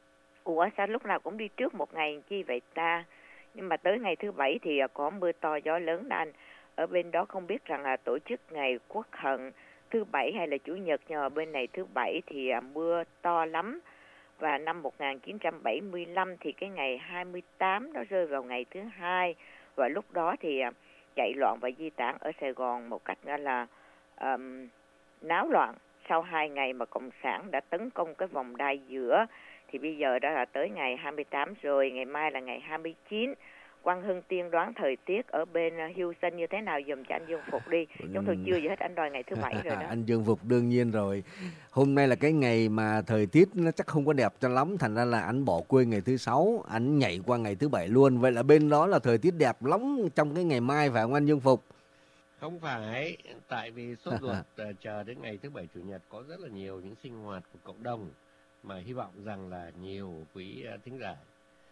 Ủa sao lúc nào cũng đi trước một ngày chi vậy ta? Nhưng mà tới ngày thứ Bảy thì có mưa to gió lớn đó anh. Ở bên đó không biết rằng là tổ chức ngày Quốc hận thứ Bảy hay là Chủ nhật, nhưng mà bên này thứ Bảy thì mưa to lắm. Và năm một nghìn chín trăm bảy mươi lăm thì cái ngày hai mươi tám đó rơi vào ngày thứ Hai. Và lúc đó thì chạy loạn và di tản ở Sài Gòn một cách là um, náo loạn. Sau hai ngày mà Cộng sản đã tấn công cái vòng đai giữa, thì bây giờ đó là tới ngày hai mươi tám rồi, ngày mai là ngày hai mươi chín. Quang Hưng tiên đoán thời tiết ở bên Houston như thế nào dùm cho anh Dương Phục đi. Chúng tôi chưa gì hết, anh đòi ngày thứ Bảy rồi đó. Anh Dương Phục đương nhiên rồi. Hôm nay là cái ngày mà thời tiết nó chắc không có đẹp cho lắm, thành ra là anh bỏ quên ngày thứ Sáu, anh nhảy qua ngày thứ Bảy luôn. Vậy là bên đó là thời tiết đẹp lắm trong cái ngày mai phải không anh Dương Phục? Không phải, tại vì sốt ruột uh, chờ đến ngày thứ Bảy Chủ nhật có rất là nhiều những sinh hoạt của cộng đồng mà hy vọng rằng là nhiều quý uh, thính giả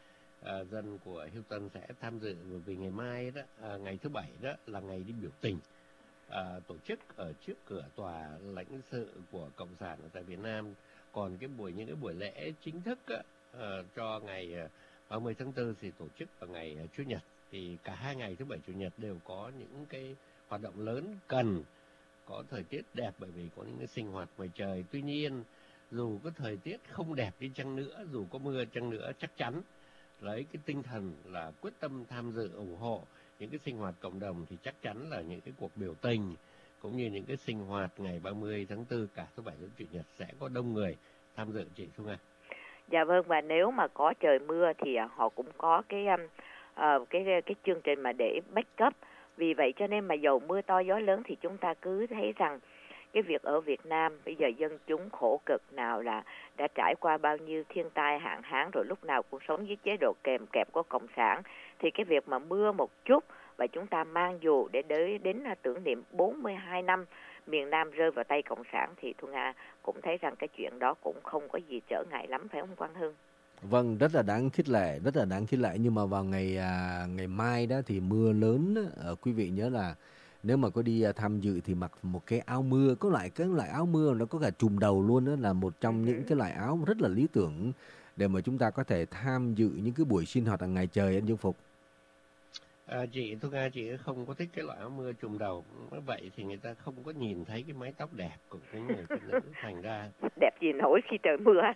uh, dân của Houston sẽ tham dự, vì ngày mai đó, uh, ngày thứ Bảy đó là ngày đi biểu tình uh, tổ chức ở trước cửa tòa lãnh sự của Cộng sản ở tại Việt Nam. Còn cái buổi những cái buổi lễ chính thức uh, cho ngày uh, ba mươi tháng tư thì tổ chức vào ngày uh, Chủ nhật. Thì cả hai ngày thứ Bảy Chủ nhật đều có những cái hoạt động lớn cần có thời tiết đẹp, bởi vì có những cái sinh hoạt ngoài trời. Tuy nhiên dù có thời tiết không đẹp đi chăng nữa, dù có mưa chăng nữa, chắc chắn lấy cái tinh thần là quyết tâm tham dự ủng hộ những cái sinh hoạt cộng đồng thì chắc chắn là những cái cuộc biểu tình cũng như những cái sinh hoạt ngày ba mươi tháng tư cả thứ Bảy đến Chủ nhật sẽ có đông người tham dự, chị Thu Nga. Dạ vâng, và nếu mà có trời mưa thì họ cũng có cái uh, cái cái chương trình mà để backup. Vì vậy cho nên mà dầu mưa to gió lớn thì chúng ta cứ thấy rằng cái việc ở Việt Nam bây giờ dân chúng khổ cực, nào là đã trải qua bao nhiêu thiên tai hạn hán, rồi lúc nào cũng sống dưới chế độ kèm kẹp của Cộng sản, thì cái việc mà mưa một chút và chúng ta mang dù để đến, đến tưởng niệm bốn mươi hai năm miền Nam rơi vào tay Cộng sản thì Thu Nga cũng thấy rằng cái chuyện đó cũng không có gì trở ngại lắm, phải không Quang Hưng? Vâng, rất là đáng khích lệ, rất là đáng khích lệ. Nhưng mà vào ngày à, ngày mai đó thì mưa lớn đó, à, quý vị nhớ là nếu mà có đi à, tham dự thì mặc một cái áo mưa, có loại cái loại áo mưa nó có cả trùm đầu luôn, đó là một trong những cái loại áo rất là lý tưởng để mà chúng ta có thể tham dự những cái buổi sinh hoạt hàng ngày trời, anh Dương Phục. À, chị Thu Nga, chị không có thích cái loại áo mưa trùm đầu, vậy thì người ta không có nhìn thấy cái mái tóc đẹp của cái người phụ nữ thành ra đẹp gì nổi khi trời mưa anh.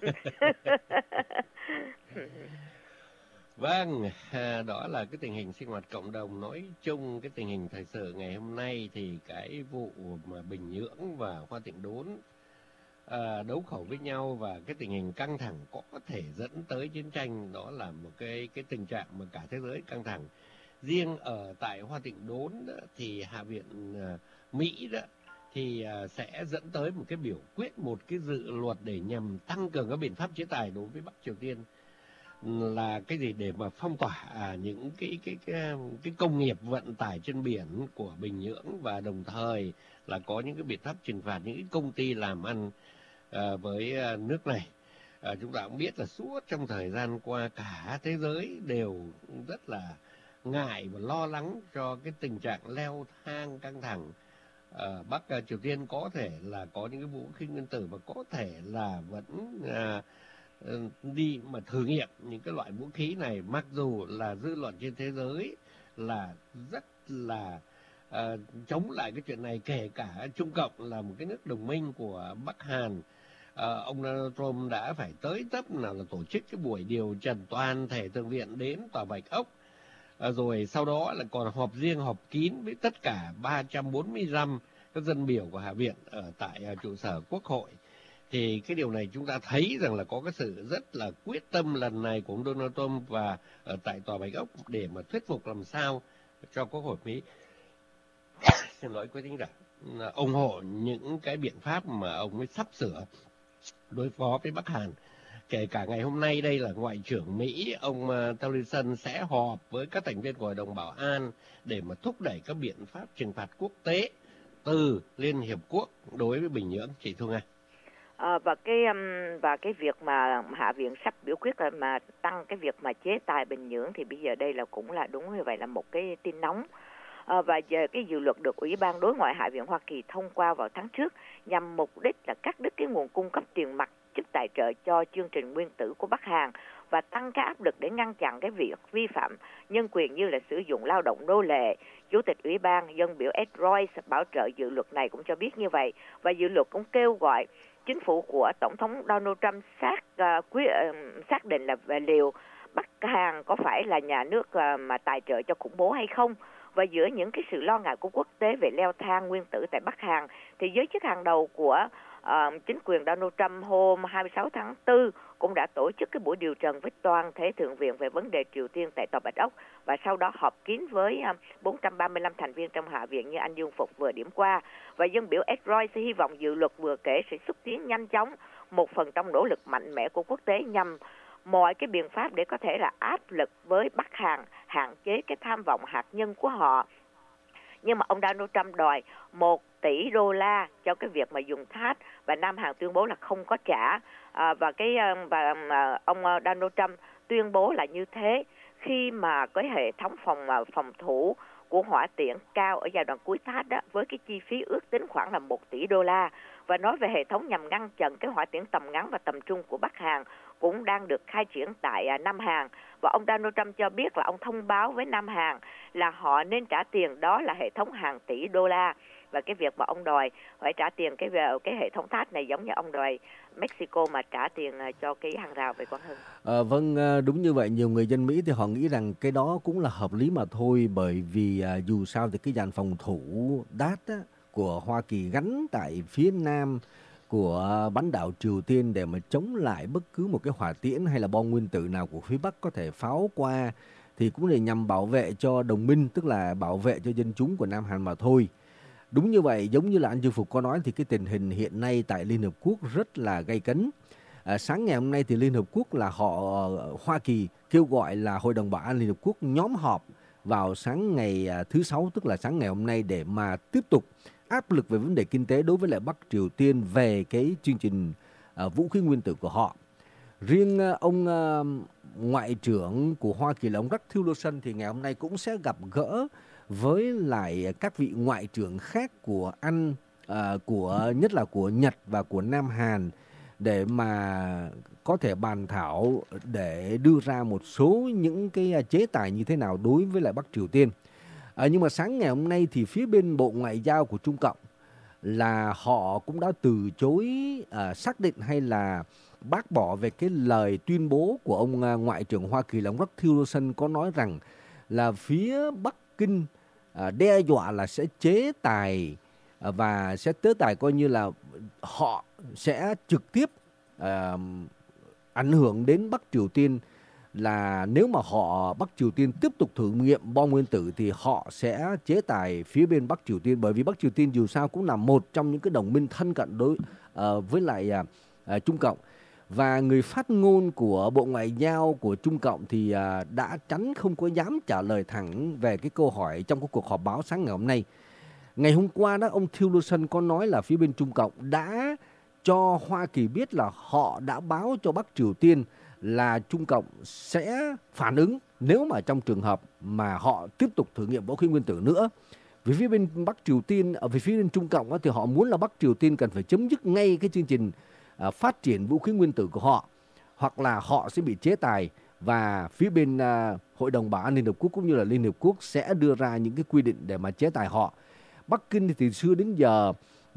Vâng, à, đó là cái tình hình sinh hoạt cộng đồng nói chung. Cái tình hình thời sự ngày hôm nay thì cái vụ mà Bình Nhưỡng và Hoa Tịnh Đốn à, đấu khẩu với nhau và cái tình hình căng thẳng có thể dẫn tới chiến tranh, đó là một cái cái tình trạng mà cả thế giới căng thẳng. Riêng ở tại Hoa Tịnh Đốn đó, thì Hạ viện uh, Mỹ đó thì uh, sẽ dẫn tới một cái biểu quyết, một cái dự luật để nhằm tăng cường các biện pháp chế tài đối với Bắc Triều Tiên, là cái gì để mà phong tỏa à, những cái cái cái cái công nghiệp vận tải trên biển của Bình Nhưỡng, và đồng thời là có những cái biện pháp trừng phạt những cái công ty làm ăn uh, với uh, nước này. À, chúng ta cũng biết là suốt trong thời gian qua cả thế giới đều rất là ngại và lo lắng cho cái tình trạng leo thang căng thẳng ở Bắc Triều Tiên, có thể là có những cái vũ khí nguyên tử và có thể là vẫn à, đi mà thử nghiệm những cái loại vũ khí này, mặc dù là dư luận trên thế giới là rất là à, chống lại cái chuyện này, kể cả Trung Cộng là một cái nước đồng minh của Bắc Hàn. À, ông Donald Trump đã phải tới tấp nào là tổ chức cái buổi điều trần toàn thể Thượng viện đến Tòa Bạch Ốc. À, rồi sau đó là còn họp riêng, họp kín với tất cả ba trăm bốn mươi lăm các dân biểu của Hạ viện ở tại uh, trụ sở Quốc hội. Thì cái điều này chúng ta thấy rằng là có cái sự rất là quyết tâm lần này của ông Donald Trump và ở tại Tòa Bạch Ốc để mà thuyết phục làm sao cho Quốc hội Mỹ xin lỗi quý thính giả ủng hộ những cái biện pháp mà ông mới sắp sửa đối phó với Bắc Hàn. Kể cả ngày hôm nay đây là Ngoại trưởng Mỹ, ông Tillerson sẽ họp với các thành viên của Hội đồng Bảo an để mà thúc đẩy các biện pháp trừng phạt quốc tế từ Liên Hiệp Quốc đối với Bình Nhưỡng, chị Thu Nga. À, và cái um, và cái việc mà Hạ viện sắp biểu quyết là mà tăng cái việc mà chế tài Bình Nhưỡng thì bây giờ đây là cũng là đúng như vậy, là một cái tin nóng. À, và giờ cái dự luật được Ủy ban Đối ngoại Hạ viện Hoa Kỳ thông qua vào tháng trước nhằm mục đích là cắt đứt cái nguồn cung cấp tiền mặt giúp tài trợ cho chương trình nguyên tử của Bắc Hàn và tăng cái áp lực để ngăn chặn cái việc vi phạm nhân quyền như là sử dụng lao động nô lệ. Chủ tịch Ủy ban dân biểu Ed Royce bảo trợ dự luật này cũng cho biết như vậy, và dự luật cũng kêu gọi chính phủ của Tổng thống Donald Trump xác uh, quyết, uh, xác định là về liệu Bắc Hàn có phải là nhà nước uh, mà tài trợ cho khủng bố hay không. Và giữa những cái sự lo ngại của quốc tế về leo thang nguyên tử tại Bắc Hàn, thì giới chức hàng đầu của uh, chính quyền Donald Trump hôm hai mươi sáu tháng tư cũng đã tổ chức cái buổi điều trần với toàn thể Thượng viện về vấn đề Triều Tiên tại Tòa Bạch Ốc, và sau đó họp kín với uh, bốn trăm ba mươi lăm thành viên trong Hạ viện như anh Dương Phục vừa điểm qua. Và dân biểu Ed Royce hy vọng dự luật vừa kể sẽ xúc tiến nhanh chóng một phần trong nỗ lực mạnh mẽ của quốc tế nhằm mọi cái biện pháp để có thể là áp lực với Bắc Hàn hạn chế cái tham vọng hạt nhân của họ. Nhưng mà ông Donald Trump đòi một tỷ đô la cho cái việc mà dùng thát, và Nam Hàn tuyên bố là không có trả. À, và cái và à, ông Donald Trump tuyên bố là như thế khi mà cái hệ thống phòng phòng thủ của hỏa tiễn cao ở giai đoạn cuối thát đó, với cái chi phí ước tính khoảng là một tỷ đô la, và nói về hệ thống nhằm ngăn chặn cái hỏa tiễn tầm ngắn và tầm trung của Bắc Hàn cũng đang được khai triển tại uh, Nam Hàn. Và ông Donald Trump cho biết là ông thông báo với Nam Hàn là họ nên trả tiền, đó là hệ thống hàng tỷ đô la. Và cái việc mà ông đòi phải trả tiền cái cái hệ thống thát này giống như ông đòi Mexico mà trả tiền cho cái hàng rào về Quang Hưng. À, vâng, đúng như vậy. Nhiều người dân Mỹ thì họ nghĩ rằng cái đó cũng là hợp lý mà thôi, bởi vì à, dù sao thì cái dàn phòng thủ đát á, của Hoa Kỳ gắn tại phía nam của bán đảo Triều Tiên để mà chống lại bất cứ một cái hỏa tiễn hay là bom nguyên tử nào của phía Bắc có thể pháo qua, thì cũng để nhằm bảo vệ cho đồng minh, tức là bảo vệ cho dân chúng của Nam Hàn mà thôi. Đúng như vậy, giống như là anh Dương Phục có nói thì cái tình hình hiện nay tại Liên Hợp Quốc rất là gay cấn. À, sáng ngày hôm nay thì Liên Hợp Quốc là họ Hoa Kỳ kêu gọi là Hội đồng Bảo an Liên Hợp Quốc nhóm họp vào sáng ngày thứ Sáu, tức là sáng ngày hôm nay, để mà tiếp tục áp lực về vấn đề kinh tế đối với lại Bắc Triều Tiên về cái chương trình uh, vũ khí nguyên tử của họ. Riêng uh, ông uh, Ngoại trưởng của Hoa Kỳ là ông Rex Tillerson thì ngày hôm nay cũng sẽ gặp gỡ với lại các vị ngoại trưởng khác của Anh, uh, của nhất là của Nhật và của Nam Hàn, để mà có thể bàn thảo để đưa ra một số những cái chế tài như thế nào đối với lại Bắc Triều Tiên. À, nhưng mà sáng ngày hôm nay thì phía bên Bộ Ngoại giao của Trung Cộng là họ cũng đã từ chối à, xác định hay là bác bỏ về cái lời tuyên bố của ông à, Ngoại trưởng Hoa Kỳ là ông Rex Tillerson có nói rằng là phía Bắc Kinh à, đe dọa là sẽ chế tài à, và sẽ chế tài coi như là họ sẽ trực tiếp à, ảnh hưởng đến Bắc Triều Tiên, là nếu mà họ Bắc Triều Tiên tiếp tục thử nghiệm bom nguyên tử thì họ sẽ chế tài phía bên Bắc Triều Tiên, bởi vì Bắc Triều Tiên dù sao cũng là một trong những cái đồng minh thân cận đối uh, với lại uh, Trung Cộng. Và người phát ngôn của Bộ Ngoại giao của Trung Cộng thì uh, đã tránh không có dám trả lời thẳng về cái câu hỏi trong cái cuộc họp báo sáng ngày hôm nay. Ngày hôm qua đó, ông Tillerson có nói là phía bên Trung Cộng đã cho Hoa Kỳ biết là họ đã báo cho Bắc Triều Tiên là Trung Cộng sẽ phản ứng nếu mà trong trường hợp mà họ tiếp tục thử nghiệm vũ khí nguyên tử nữa. Vì phía bên Bắc Triều Tiên, ở về phía bên Trung Cộng thì họ muốn là Bắc Triều Tiên cần phải chấm dứt ngay cái chương trình uh, phát triển vũ khí nguyên tử của họ, hoặc là họ sẽ bị chế tài, và phía bên uh, Hội đồng Bảo an Liên Hợp Quốc cũng như là Liên Hợp Quốc sẽ đưa ra những cái quy định để mà chế tài họ. Bắc Kinh thì từ xưa đến giờ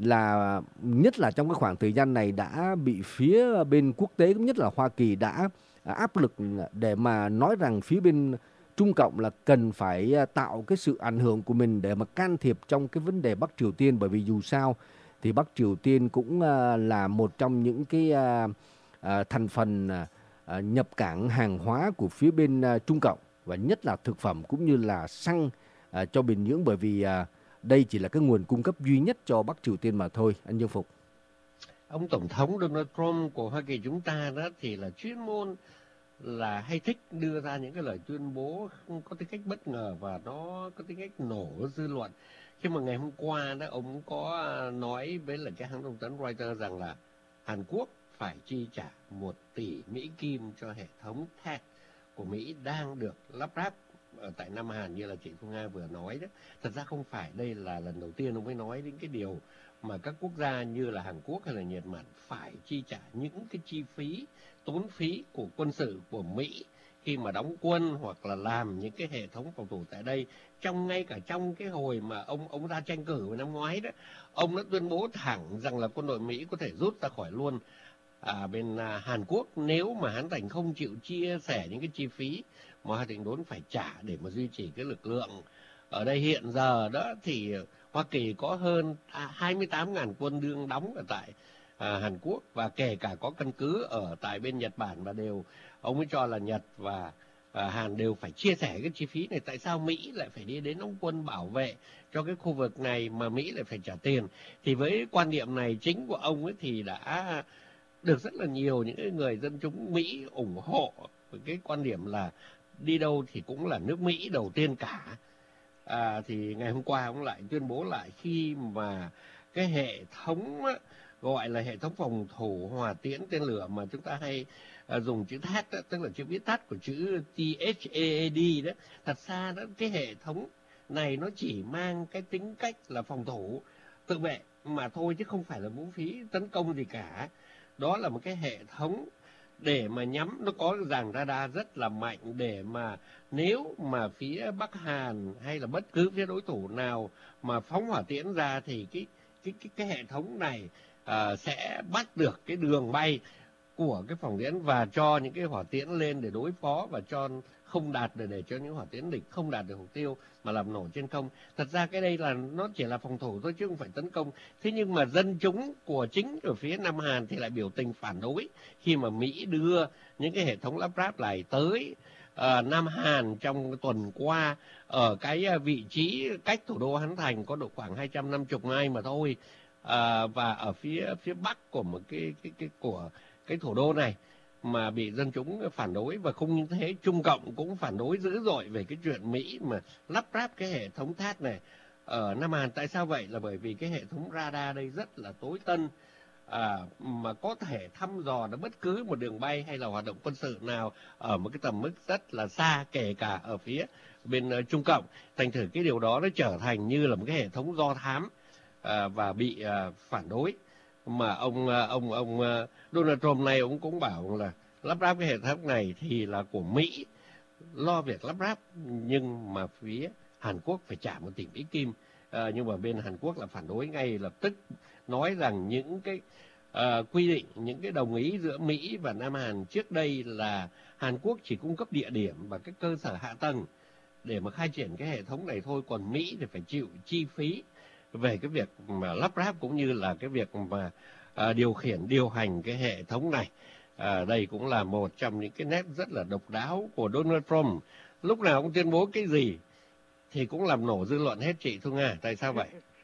là nhất là trong cái khoảng thời gian này đã bị phía bên quốc tế cũng nhất là Hoa Kỳ đã áp lực để mà nói rằng phía bên Trung Cộng là cần phải tạo cái sự ảnh hưởng của mình để mà can thiệp trong cái vấn đề Bắc Triều Tiên, bởi vì dù sao thì Bắc Triều Tiên cũng là một trong những cái thành phần nhập cảng hàng hóa của phía bên Trung Cộng, và nhất là thực phẩm cũng như là xăng cho Bình Nhưỡng, bởi vì đây chỉ là cái nguồn cung cấp duy nhất cho Bắc Triều Tiên mà thôi. Anh Dương Phục. Ông Tổng thống Donald Trump của Hoa Kỳ chúng ta đó thì là chuyên môn là hay thích đưa ra những cái lời tuyên bố không có tính cách bất ngờ và nó có tính cách nổ dư luận. Nhưng mà ngày hôm qua đó ông có nói với lại cái hãng thông tấn Reuters rằng là Hàn Quốc phải chi trả một tỷ Mỹ Kim cho hệ thống tê a tê của Mỹ đang được lắp ráp ở tại Nam Hàn như là chị Thu Nga vừa nói đó. Thật ra không phải đây là lần đầu tiên ông mới nói đến cái điều mà các quốc gia như là Hàn Quốc hay là Nhật Bản phải chi trả những cái chi phí, tốn phí của quân sự của Mỹ khi mà đóng quân hoặc là làm những cái hệ thống phòng thủ tại đây. Trong ngay cả trong cái hồi mà ông ông ra tranh cử vào năm ngoái đó, ông đã tuyên bố thẳng rằng là quân đội Mỹ có thể rút ra khỏi luôn à, bên à, Hàn Quốc nếu mà Hán Thành không chịu chia sẻ những cái chi phí mà Hoa Thịnh Đốn phải trả để mà duy trì cái lực lượng. Ở đây hiện giờ đó thì Hoa Kỳ có hơn hai mươi tám nghìn quân đương đóng ở tại à, Hàn Quốc, và kể cả có căn cứ ở tại bên Nhật Bản, và đều ông ấy cho là Nhật và à, Hàn đều phải chia sẻ cái chi phí này. Tại sao Mỹ lại phải đi đến đóng quân bảo vệ cho cái khu vực này mà Mỹ lại phải trả tiền? Thì với quan niệm này chính của ông ấy thì đã được rất là nhiều những người dân chúng Mỹ ủng hộ với cái quan điểm là đi đâu thì cũng là nước Mỹ đầu tiên cả. À, thì ngày hôm qua ông lại tuyên bố lại khi mà cái hệ thống gọi là hệ thống phòng thủ hỏa tiễn tên lửa mà chúng ta hay à, dùng chữ thát đó, tức là chữ viết tắt của chữ T H A A D đó. Thật ra đó, cái hệ thống này nó chỉ mang cái tính cách là phòng thủ tự vệ mà thôi, chứ không phải là vũ khí tấn công gì cả. Đó là một cái hệ thống để mà nhắm, nó có dàn radar rất là mạnh để mà nếu mà phía Bắc Hàn hay là bất cứ phía đối thủ nào mà phóng hỏa tiễn ra thì cái cái cái, cái hệ thống này à, sẽ bắt được cái đường bay của cái phòng tiễn và cho những cái hỏa tiễn lên để đối phó, và cho không đạt được, để cho những hỏa tiễn địch không đạt được mục tiêu mà làm nổ trên không. Thật ra cái đây là nó chỉ là phòng thủ thôi chứ không phải tấn công. Thế nhưng mà dân chúng của chính ở phía Nam Hàn thì lại biểu tình phản đối khi mà Mỹ đưa những cái hệ thống lắp ráp này tới uh, Nam Hàn trong tuần qua, ở cái vị trí cách thủ đô Hán Thành có độ khoảng hai trăm năm mươi mai mà thôi, uh, và ở phía phía bắc của một cái cái cái của cái thủ đô này mà bị dân chúng phản đối. Và không như thế, Trung Cộng cũng phản đối dữ dội về cái chuyện Mỹ mà lắp ráp cái hệ thống thát này ở Nam Hàn. Tại sao vậy? Là bởi vì cái hệ thống radar đây rất là tối tân, à, mà có thể thăm dò được bất cứ một đường bay hay là hoạt động quân sự nào ở một cái tầm mức rất là xa, kể cả ở phía bên uh, Trung Cộng. Thành thử cái điều đó nó trở thành như là một cái hệ thống do thám à, và bị uh, phản đối. Mà ông ông ông Donald Trump này ông cũng bảo là lắp ráp cái hệ thống này thì là của Mỹ lo việc lắp ráp, nhưng mà phía Hàn Quốc phải trả một tỷ Mỹ Kim. À, nhưng mà bên Hàn Quốc là phản đối ngay lập tức, nói rằng những cái à, quy định, những cái đồng ý giữa Mỹ và Nam Hàn trước đây là Hàn Quốc chỉ cung cấp địa điểm và cái cơ sở hạ tầng để mà khai triển cái hệ thống này thôi, còn Mỹ thì phải chịu chi phí về cái việc mà lắp ráp cũng như là cái việc mà à, điều khiển, điều hành cái hệ thống này. À, đây cũng là một trong những cái nét rất là độc đáo của Donald Trump. Lúc nào cũng tuyên bố cái gì thì cũng làm nổ dư luận hết, chị Thu Nga. Tại sao vậy?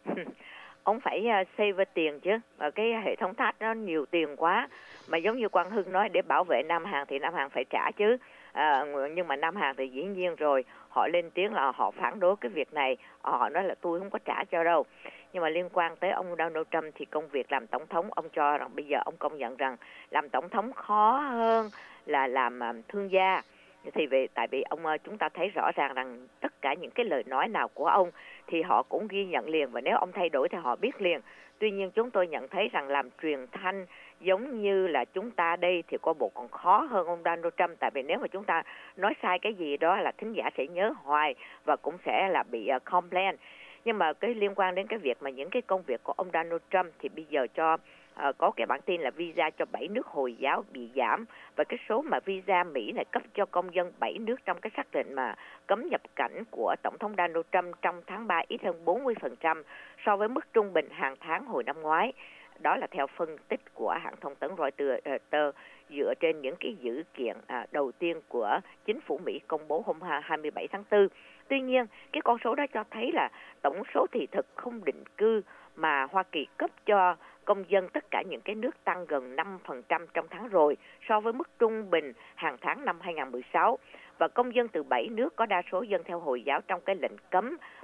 Ông phải uh, save tiền chứ. Và cái hệ thống thát nó nhiều tiền quá. Mà giống như Quang Hưng nói, để bảo vệ Nam Hàn thì Nam Hàn phải trả chứ. À, nhưng mà Nam Hàn thì dĩ nhiên rồi, họ lên tiếng là họ phản đối cái việc này, họ nói là tôi không có trả cho đâu. Nhưng mà liên quan tới ông Donald Trump thì công việc làm tổng thống, ông cho rằng bây giờ ông công nhận rằng làm tổng thống khó hơn là làm thương gia. Thì về tại vì ông chúng ta thấy rõ ràng rằng tất cả những cái lời nói nào của ông thì họ cũng ghi nhận liền, và nếu ông thay đổi thì họ biết liền. Tuy nhiên chúng tôi nhận thấy rằng làm truyền thanh giống như là chúng ta đây thì coi bộ còn khó hơn ông Donald Trump. Tại vì nếu mà chúng ta nói sai cái gì đó là thính giả sẽ nhớ hoài và cũng sẽ là bị uh, complain. Nhưng mà cái liên quan đến cái việc mà những cái công việc của ông Donald Trump thì bây giờ cho uh, có cái bản tin là visa cho bảy nước Hồi giáo bị giảm, và cái số mà visa Mỹ này cấp cho công dân bảy nước trong cái xác lệnh mà cấm nhập cảnh của Tổng thống Donald Trump trong tháng ba ít hơn bốn mươi phần trăm so với mức trung bình hàng tháng hồi năm ngoái. Đó là theo phân tích của hãng thông tấn Reuters dựa trên những cái dữ kiện à, đầu tiên của chính phủ Mỹ công bố hôm hai mươi bảy tháng tư. Tuy nhiên, cái con số đó cho thấy là tổng số thị thực không định cư mà Hoa Kỳ cấp cho công dân tất cả những cái nước tăng gần năm phần trăm trong tháng rồi so với mức trung bình hàng tháng năm hai không một sáu. Và công dân từ bảy nước có đa số dân theo Hồi giáo trong cái lệnh cấm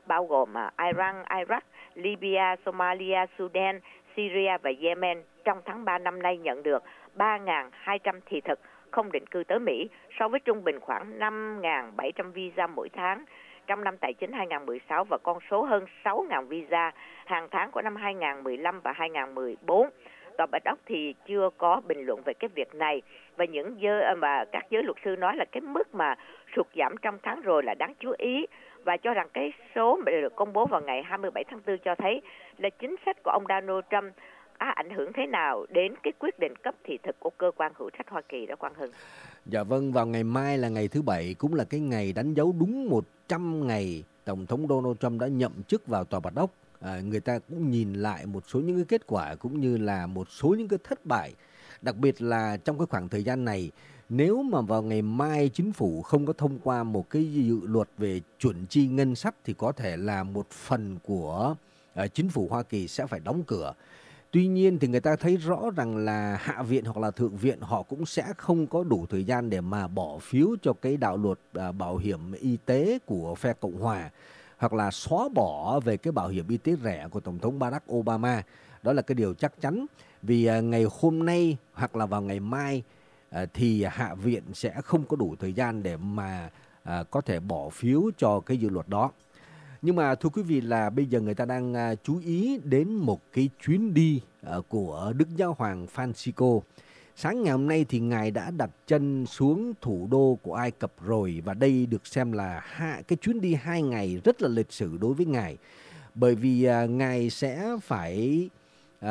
bao gồm uh, Iran, Iraq, Libya, Somalia, Sudan, Syria và Yemen trong tháng ba năm nay nhận được ba nghìn hai trăm thị thực không định cư tới Mỹ, so với trung bình khoảng năm nghìn bảy trăm visa mỗi tháng trong năm tài chính hai nghìn mười sáu và con số hơn sáu nghìn visa hàng tháng của năm hai nghìn mười lăm và hai nghìn mười bốn. Tòa Bạch Ốc thì chưa có bình luận về cái việc này, và những giới mà các giới luật sư nói là cái mức mà sụt giảm trong tháng rồi là đáng chú ý, và cho rằng cái số mà được công bố vào ngày hai mươi bảy tháng tư cho thấy là chính sách của ông Donald Trump có ảnh hưởng thế nào đến cái quyết định cấp thị thực của cơ quan hữu trách Hoa Kỳ đó, Quang Hưng. Dạ vâng, vào ngày mai là ngày thứ Bảy, cũng là cái ngày đánh dấu đúng một trăm ngày Tổng thống Donald Trump đã nhậm chức vào Tòa Bạch Ốc. À, người ta cũng nhìn lại một số những cái kết quả cũng như là một số những cái thất bại. Đặc biệt là trong cái khoảng thời gian này, nếu mà vào ngày mai chính phủ không có thông qua một cái dự luật về chuẩn chi ngân sách thì có thể là một phần của uh, chính phủ Hoa Kỳ sẽ phải đóng cửa. Tuy nhiên thì người ta thấy rõ rằng là Hạ viện hoặc là Thượng viện họ cũng sẽ không có đủ thời gian để mà bỏ phiếu cho cái đạo luật uh, bảo hiểm y tế của phe Cộng hòa, hoặc là xóa bỏ về cái bảo hiểm y tế rẻ của Tổng thống Barack Obama. Đó là cái điều chắc chắn. Vì uh, ngày hôm nay hoặc là vào ngày mai uh, thì Hạ viện sẽ không có đủ thời gian để mà uh, có thể bỏ phiếu cho cái dự luật đó. Nhưng mà thưa quý vị, là bây giờ người ta đang uh, chú ý đến một cái chuyến đi uh, của Đức Giáo hoàng Francisco. Sáng ngày hôm nay thì Ngài đã đặt chân xuống thủ đô của Ai Cập rồi, và đây được xem là ha, cái chuyến đi hai ngày rất là lịch sử đối với Ngài. Bởi vì uh, Ngài sẽ phải uh,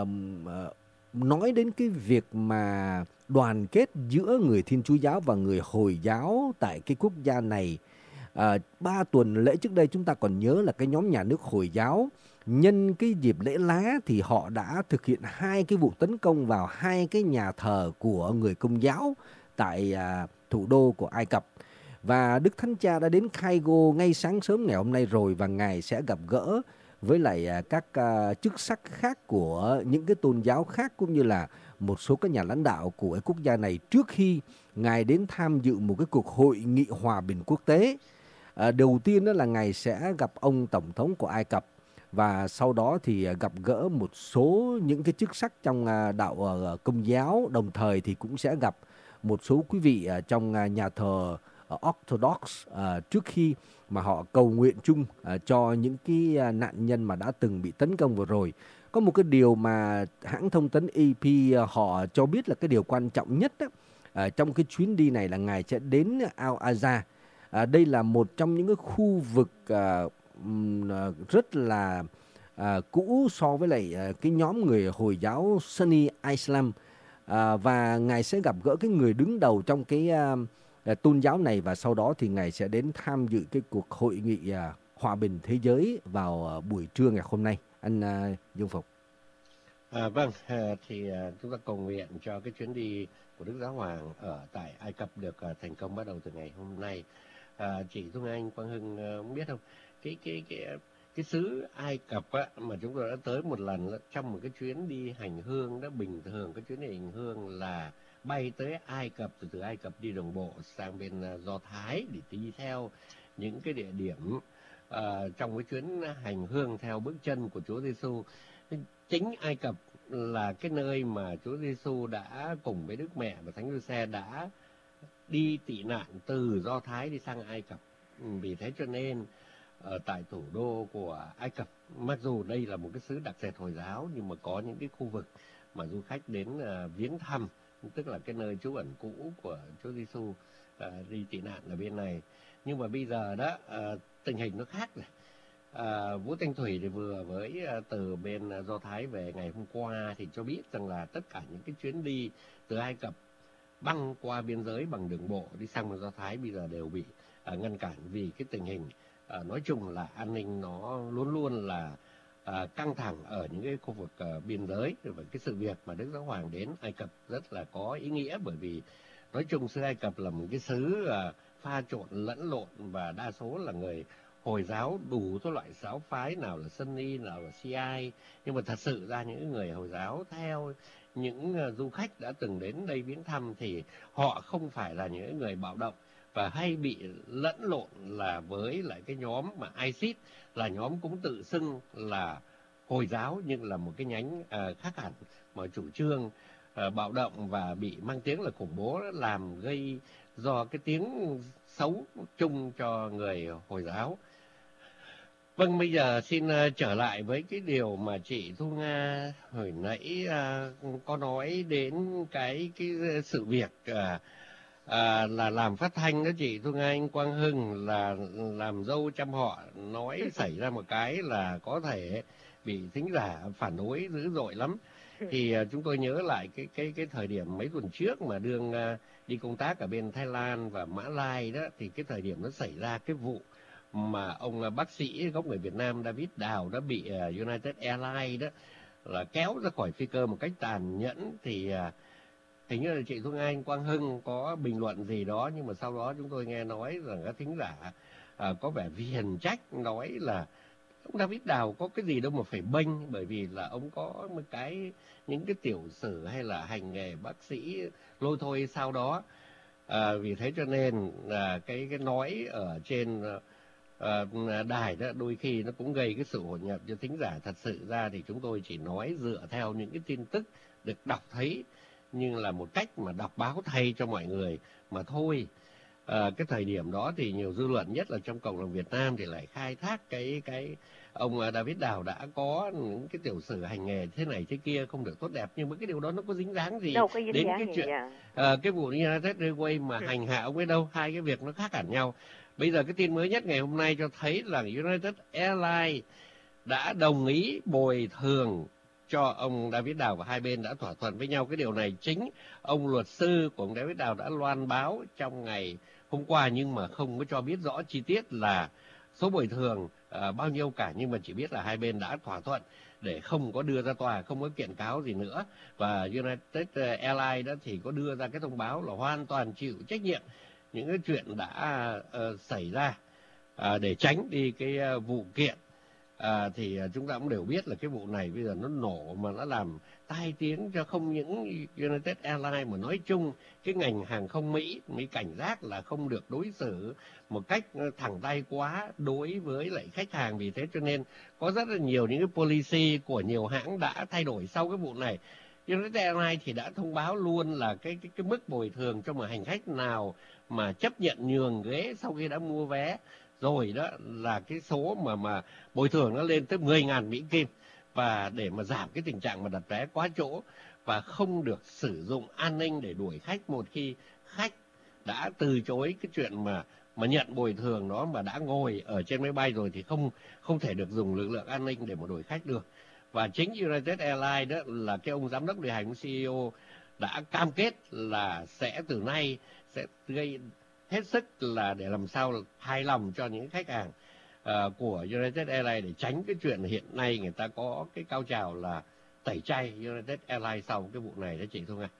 uh, nói đến cái việc mà đoàn kết giữa người Thiên Chúa giáo và người Hồi giáo tại cái quốc gia này. À, ba tuần lễ trước đây chúng ta còn nhớ là cái nhóm nhà nước Hồi giáo nhân cái dịp lễ lá thì họ đã thực hiện hai cái vụ tấn công vào hai cái nhà thờ của người Công giáo tại à, thủ đô của Ai Cập. Và Đức Thánh Cha đã đến Cairo ngay sáng sớm ngày hôm nay rồi, và Ngài sẽ gặp gỡ với lại à, các à, chức sắc khác của những cái tôn giáo khác, cũng như là một số các nhà lãnh đạo của quốc gia này, trước khi Ngài đến tham dự một cái cuộc hội nghị hòa bình quốc tế. À, đầu tiên đó là Ngài sẽ gặp ông Tổng thống của Ai Cập, và sau đó thì gặp gỡ một số những cái chức sắc trong đạo Công giáo, đồng thời thì cũng sẽ gặp một số quý vị trong nhà thờ Orthodox trước khi mà họ cầu nguyện chung cho những cái nạn nhân mà đã từng bị tấn công vừa rồi. Có một cái điều mà hãng thông tấn A P họ cho biết là cái điều quan trọng nhất đó, à, trong cái chuyến đi này là Ngài sẽ đến Al-Azhar. À, đây là một trong những cái khu vực à, rất là à, cũ so với lại à, cái nhóm người Hồi giáo Sunni Islam. À, và Ngài sẽ gặp gỡ cái người đứng đầu trong cái à, à, tôn giáo này, và sau đó thì Ngài sẽ đến tham dự cái cuộc hội nghị à, hòa bình thế giới vào à, buổi trưa ngày hôm nay. Anh uh, Dương Phục. À, vâng, à, thì à, chúng ta cầu nguyện cho cái chuyến đi của Đức Giáo Hoàng ở tại Ai Cập được à, thành công bắt đầu từ ngày hôm nay. À, chị Dung Anh, Quang Hưng à, biết không? Cái cái cái cái xứ Ai Cập á, mà chúng tôi đã tới một lần trong một cái chuyến đi hành hương đó. Bình thường cái chuyến đi hành hương là bay tới Ai Cập, từ từ Ai Cập đi đồng bộ sang bên uh, Do Thái để đi theo những cái địa điểm uh, trong cái chuyến hành hương theo bước chân của Chúa Giêsu. Chính Ai Cập là cái nơi mà Chúa Giêsu đã cùng với Đức Mẹ và Thánh Giuse đã đi tị nạn từ Do Thái đi sang Ai Cập. Vì thế cho nên ở tại thủ đô của Ai Cập, mặc dù đây là một cái xứ đặc sệt Hồi giáo, nhưng mà có những cái khu vực mà du khách đến uh, viếng thăm, tức là cái nơi trú ẩn cũ của Chúa Giêsu uh, đi tị nạn ở bên này. Nhưng mà bây giờ đó uh, tình hình nó khác rồi. À, Vũ Thanh Thủy thì vừa với uh, từ bên uh, Do Thái về ngày hôm qua thì cho biết rằng là tất cả những cái chuyến đi từ Ai Cập băng qua biên giới bằng đường bộ đi sang bên Do Thái bây giờ đều bị uh, ngăn cản, vì cái tình hình uh, nói chung là an ninh nó luôn luôn là uh, căng thẳng ở những cái khu vực uh, biên giới. Và cái sự việc mà Đức Giáo Hoàng đến Ai Cập rất là có ý nghĩa, bởi vì nói chung xứ Ai Cập là một cái xứ uh, pha trộn lẫn lộn, và đa số là người Hồi giáo, đủ các loại giáo phái, nào là Sunni, nào là Shia. Nhưng mà thật sự ra những người Hồi giáo theo những uh, du khách đã từng đến đây viếng thăm thì họ không phải là những người bạo động, và hay bị lẫn lộn là với lại cái nhóm mà ISIS, là nhóm cũng tự xưng là Hồi giáo nhưng là một cái nhánh uh, khác hẳn, mà chủ trương uh, bạo động và bị mang tiếng là khủng bố, làm gây do cái tiếng xấu chung cho người Hồi giáo. Vâng, bây giờ xin uh, trở lại với cái điều mà chị Thu Nga hồi nãy uh, có nói đến cái cái sự việc uh, uh, là làm phát thanh đó chị Thu Nga. Anh Quang Hưng là làm dâu trăm họ nói xảy ra một cái là có thể bị thính giả phản đối dữ dội lắm. Thì uh, chúng tôi nhớ lại cái cái cái thời điểm mấy tuần trước mà đương uh, đi công tác ở bên Thái Lan và Mã Lai đó, thì cái thời điểm nó xảy ra cái vụ mà ông bác sĩ gốc người Việt Nam David Đào đã bị uh, United Airlines đó là kéo ra khỏi phi cơ một cách tàn nhẫn. Thì uh, hình như là chị Thu Nga, anh Quang Hưng có bình luận gì đó, nhưng mà sau đó chúng tôi nghe nói rằng các thính giả uh, có vẻ viền trách, nói là ông David Đào có cái gì đâu mà phải bênh, bởi vì là ông có một cái những cái tiểu sử hay là hành nghề bác sĩ lôi thôi sau đó. À, vì thế cho nên là cái cái nói ở trên uh, đài đó đôi khi nó cũng gây cái sự hỗn nhập cho thính giả. Thật sự ra thì chúng tôi chỉ nói dựa theo những cái tin tức được đọc thấy, nhưng là một cách mà đọc báo thay cho mọi người mà thôi. À, cái thời điểm đó thì nhiều dư luận, nhất là trong cộng đồng Việt Nam, thì lại khai thác cái cái ông David Đào đã có những cái tiểu sử hành nghề thế này thế kia không được tốt đẹp, nhưng mà cái điều đó nó có dính dáng gì đâu có dính đến dáng cái gì chuyện à. uh, cái vụ United Airways mà hành hạ ông ấy đâu. Hai cái việc nó khác hẳn nhau. Bây giờ cái tin mới nhất ngày hôm nay cho thấy là United Airlines đã đồng ý bồi thường cho ông David Đào và hai bên đã thỏa thuận với nhau. Cái điều này chính ông luật sư của ông David Đào đã loan báo trong ngày hôm qua, nhưng mà không có cho biết rõ chi tiết là số bồi thường uh, bao nhiêu cả, nhưng mà chỉ biết là hai bên đã thỏa thuận để không có đưa ra tòa, không có kiện cáo gì nữa. Và United Airlines đó thì có đưa ra cái thông báo là hoàn toàn chịu trách nhiệm những cái chuyện đã uh, xảy ra uh, để tránh đi cái uh, vụ kiện. À, thì chúng ta cũng đều biết là cái vụ này bây giờ nó nổ mà nó làm tai tiếng cho không những United Airlines mà nói chung cái ngành hàng không Mỹ mới cảnh giác là không được đối xử một cách thẳng tay quá đối với lại khách hàng. Vì thế cho nên có rất là nhiều những cái policy của nhiều hãng đã thay đổi sau cái vụ này. United Airlines thì đã thông báo luôn là cái cái cái mức bồi thường cho một hành khách nào mà chấp nhận nhường ghế sau khi đã mua vé rồi đó, là cái số mà mà bồi thường nó lên tới mười nghìn Mỹ Kim, và để mà giảm cái tình trạng mà đặt vé quá chỗ và không được sử dụng an ninh để đuổi khách một khi khách đã từ chối cái chuyện mà mà nhận bồi thường đó, mà đã ngồi ở trên máy bay rồi thì không không thể được dùng lực lượng an ninh để mà đuổi khách được. Và chính United Airlines đó là cái ông giám đốc điều hành, xê e ô đã cam kết là sẽ từ nay sẽ gây hết sức là để làm sao hài lòng cho những khách hàng uh, của United Airlines, để tránh cái chuyện hiện nay người ta có cái cao trào là tẩy chay United Airlines sau cái vụ này đó chị Thu Nga.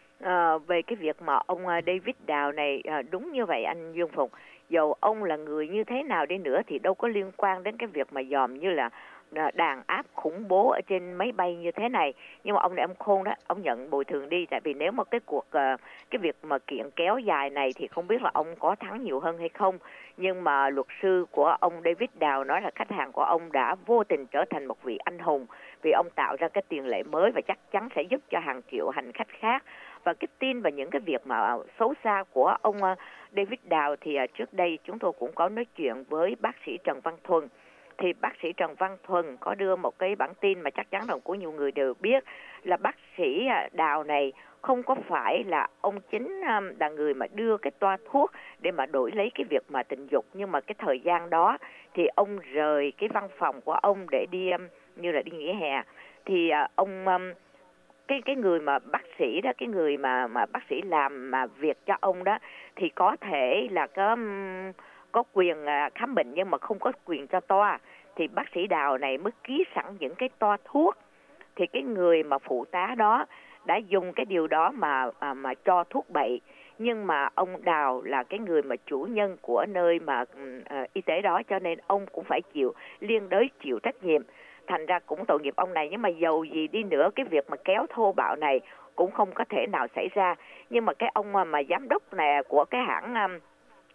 À, về cái việc mà ông David Đào này, à, đúng như vậy anh Dương Phụng, dầu ông là người như thế nào đi nữa thì đâu có liên quan đến cái việc mà dòm như là đàn áp khủng bố ở trên máy bay như thế này. Nhưng mà ông này ông khôn đó, ông nhận bồi thường đi. Tại vì nếu mà cái cuộc cái việc mà kiện kéo dài này thì không biết là ông có thắng nhiều hơn hay không. Nhưng mà luật sư của ông David Đào nói là khách hàng của ông đã vô tình trở thành một vị anh hùng, vì ông tạo ra cái tiền lệ mới và chắc chắn sẽ giúp cho hàng triệu hành khách khác. Và cái tin và những cái việc mà xấu xa của ông David Đào thì trước đây chúng tôi cũng có nói chuyện với bác sĩ Trần Văn Thuần. Thì bác sĩ Trần Văn Thuần có đưa một cái bản tin mà chắc chắn là của nhiều người đều biết, là bác sĩ Đào này không có phải là ông chính là người mà đưa cái toa thuốc để mà đổi lấy cái việc mà tình dục. Nhưng mà cái thời gian đó thì ông rời cái văn phòng của ông để đi như là đi nghỉ hè. Thì ông cái cái người mà bác sĩ đó, cái người mà mà bác sĩ làm mà việc cho ông đó thì có thể là có có quyền khám bệnh nhưng mà không có quyền cho toa. Thì bác sĩ Đào này mới ký sẵn những cái toa thuốc. Thì cái người mà phụ tá đó đã dùng cái điều đó mà mà, mà cho thuốc bậy. Nhưng mà ông Đào là cái người mà chủ nhân của nơi mà uh, y tế đó, cho nên ông cũng phải chịu liên đới chịu trách nhiệm. Thành ra cũng tội nghiệp ông này. Nhưng mà dầu gì đi nữa, cái việc mà kéo thô bạo này cũng không có thể nào xảy ra. Nhưng mà cái ông mà, mà giám đốc này của cái hãng um,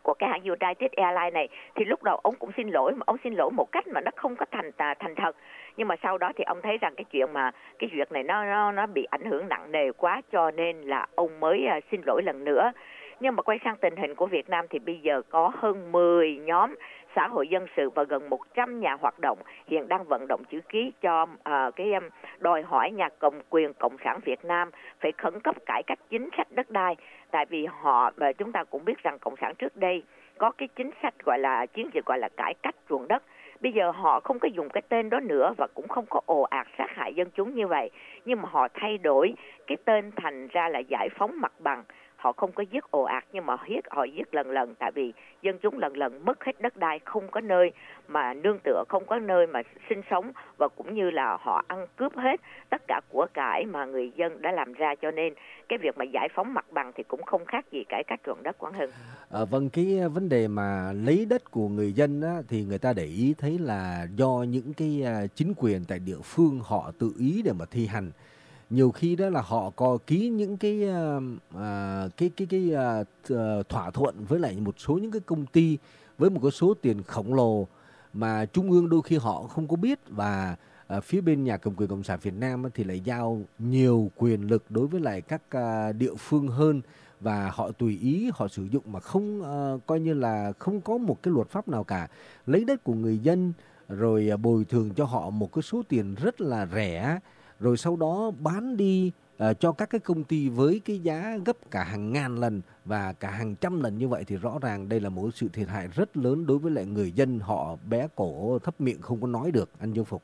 của cái hãng United Airlines này, thì lúc đầu ông cũng xin lỗi, mà ông xin lỗi một cách mà nó không có thành thành thật. Nhưng mà sau đó thì ông thấy rằng cái chuyện mà cái việc này nó nó nó bị ảnh hưởng nặng nề quá, cho nên là ông mới uh, xin lỗi lần nữa. Nhưng mà quay sang tình hình của Việt Nam thì bây giờ có hơn mười nhóm xã hội dân sự và gần một trăm nhà hoạt động hiện đang vận động chữ ký cho uh, cái um, đòi hỏi nhà cầm quyền Cộng sản Việt Nam phải khẩn cấp cải cách chính sách đất đai. Tại vì họ, và chúng ta cũng biết rằng Cộng sản trước đây có cái chính sách gọi là chiến dịch gọi là cải cách ruộng đất. Bây giờ họ không có dùng cái tên đó nữa và cũng không có ồ ạt sát hại dân chúng như vậy. Nhưng mà họ thay đổi cái tên thành ra là giải phóng mặt bằng. Họ không có giết ồ ạt nhưng mà giết họ giết lần lần, tại vì dân chúng lần lần mất hết đất đai, không có nơi mà nương tựa, không có nơi mà sinh sống, và cũng như là họ ăn cướp hết tất cả của cải mà người dân đã làm ra. Cho nên cái việc mà giải phóng mặt bằng thì cũng không khác gì cải cách ruộng đất, Quang Hưng. À, vâng, cái vấn đề mà lấy đất của người dân á, thì người ta để ý thấy là do những cái uh, chính quyền tại địa phương họ tự ý để mà thi hành. Nhiều khi đó là họ có ký những cái uh, cái cái cái uh, thỏa thuận với lại một số những cái công ty với một cái số tiền khổng lồ mà trung ương đôi khi họ không có biết, và uh, phía bên nhà cầm quyền Cộng sản Việt Nam thì lại giao nhiều quyền lực đối với lại các uh, địa phương hơn, và họ tùy ý họ sử dụng mà không uh, coi như là không có một cái luật pháp nào cả, lấy đất của người dân rồi uh, bồi thường cho họ một cái số tiền rất là rẻ, rồi sau đó bán đi uh, cho các cái công ty với cái giá gấp cả hàng ngàn lần và cả hàng trăm lần như vậy, thì rõ ràng đây là một sự thiệt hại rất lớn đối với lại người dân, họ bé cổ thấp miệng không có nói được. Anh Dương Phục.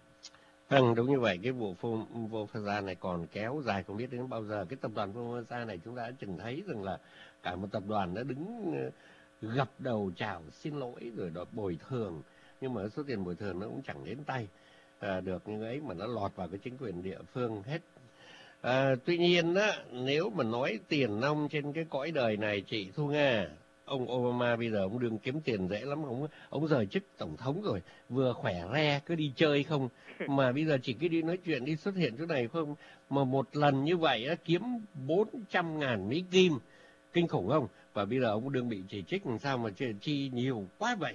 Vâng, đúng như vậy. Cái vụ vô gia này còn kéo dài không biết đến bao giờ. Cái tập đoàn vô gia này chúng ta đã từng thấy rằng là cả một tập đoàn đã đứng gập đầu chào xin lỗi rồi đòi bồi thường, nhưng mà số tiền bồi thường nó cũng chẳng đến tay à, được như ấy, mà nó lọt vào cái chính quyền địa phương hết. À, tuy nhiên á, nếu mà nói tiền nong trên cái cõi đời này, chị Thu Nga, ông Obama bây giờ ông đương kiếm tiền dễ lắm, ông ông rời chức tổng thống rồi, vừa khỏe re cứ đi chơi không, mà bây giờ chỉ cứ đi nói chuyện, đi xuất hiện chỗ này không, mà một lần như vậy á, kiếm bốn trăm ngàn Mỹ Kim, kinh khủng không? Và bây giờ ông đương bị chỉ trích làm sao mà chi nhiều quá vậy.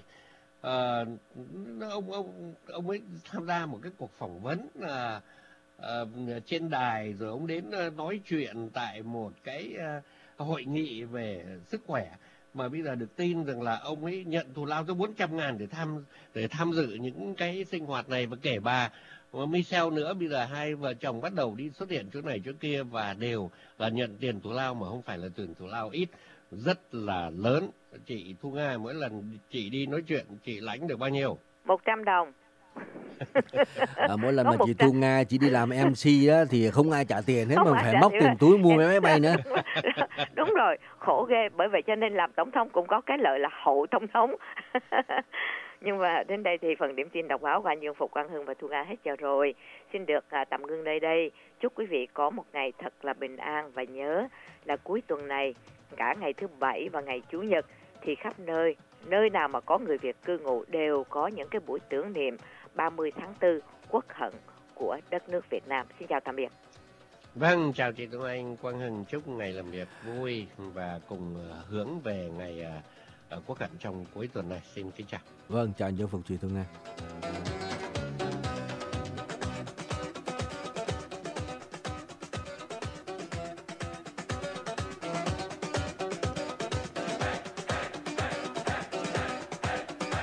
À, ông ông ông ấy tham gia một cái cuộc phỏng vấn à, à, trên đài, rồi ông đến nói chuyện tại một cái à, hội nghị về sức khỏe, mà bây giờ được tin rằng là ông ấy nhận thù lao tới bốn trăm ngàn để tham để tham dự những cái sinh hoạt này. Và kể bà Michelle nữa, bây giờ hai vợ chồng bắt đầu đi xuất hiện chỗ này chỗ kia và đều là nhận tiền thù lao, mà không phải là tiền thù lao ít, rất là lớn. Chị Thu Nga, mỗi lần chị đi nói chuyện chị lãnh được bao nhiêu? một trăm đồng. À, mỗi lần mà chị Thu Nga chỉ đi làm em xê đó thì không ai trả tiền hết, không mà phải móc tiền rồi. túi mua máy bay nữa. Đúng rồi, khổ ghê. Bởi vậy cho nên làm tổng thống cũng có cái lợi là hậu tổng thống. Nhưng mà đến đây thì phần điểm tin đọc báo của anh Dương Phục, Quang Hưng và Thu Nga hết giờ rồi. Xin được à, tạm ngưng đây đây. Chúc quý vị có một ngày thật là bình an, và nhớ là cuối tuần này, cả ngày thứ Bảy và ngày Chủ nhật, thì khắp nơi, nơi nào mà có người Việt cư ngụ đều có những cái buổi tưởng niệm ba mươi tháng tư quốc hận của đất nước Việt Nam. Xin chào tạm biệt. Vâng, chào chị Tuấn Anh, Quang Hưng, chúc ngày làm việc vui và cùng hướng về ngày uh, quốc hận trong cuối tuần này. Xin kính chào. Vâng, chào anh Dương Phục, chị Tuấn Anh.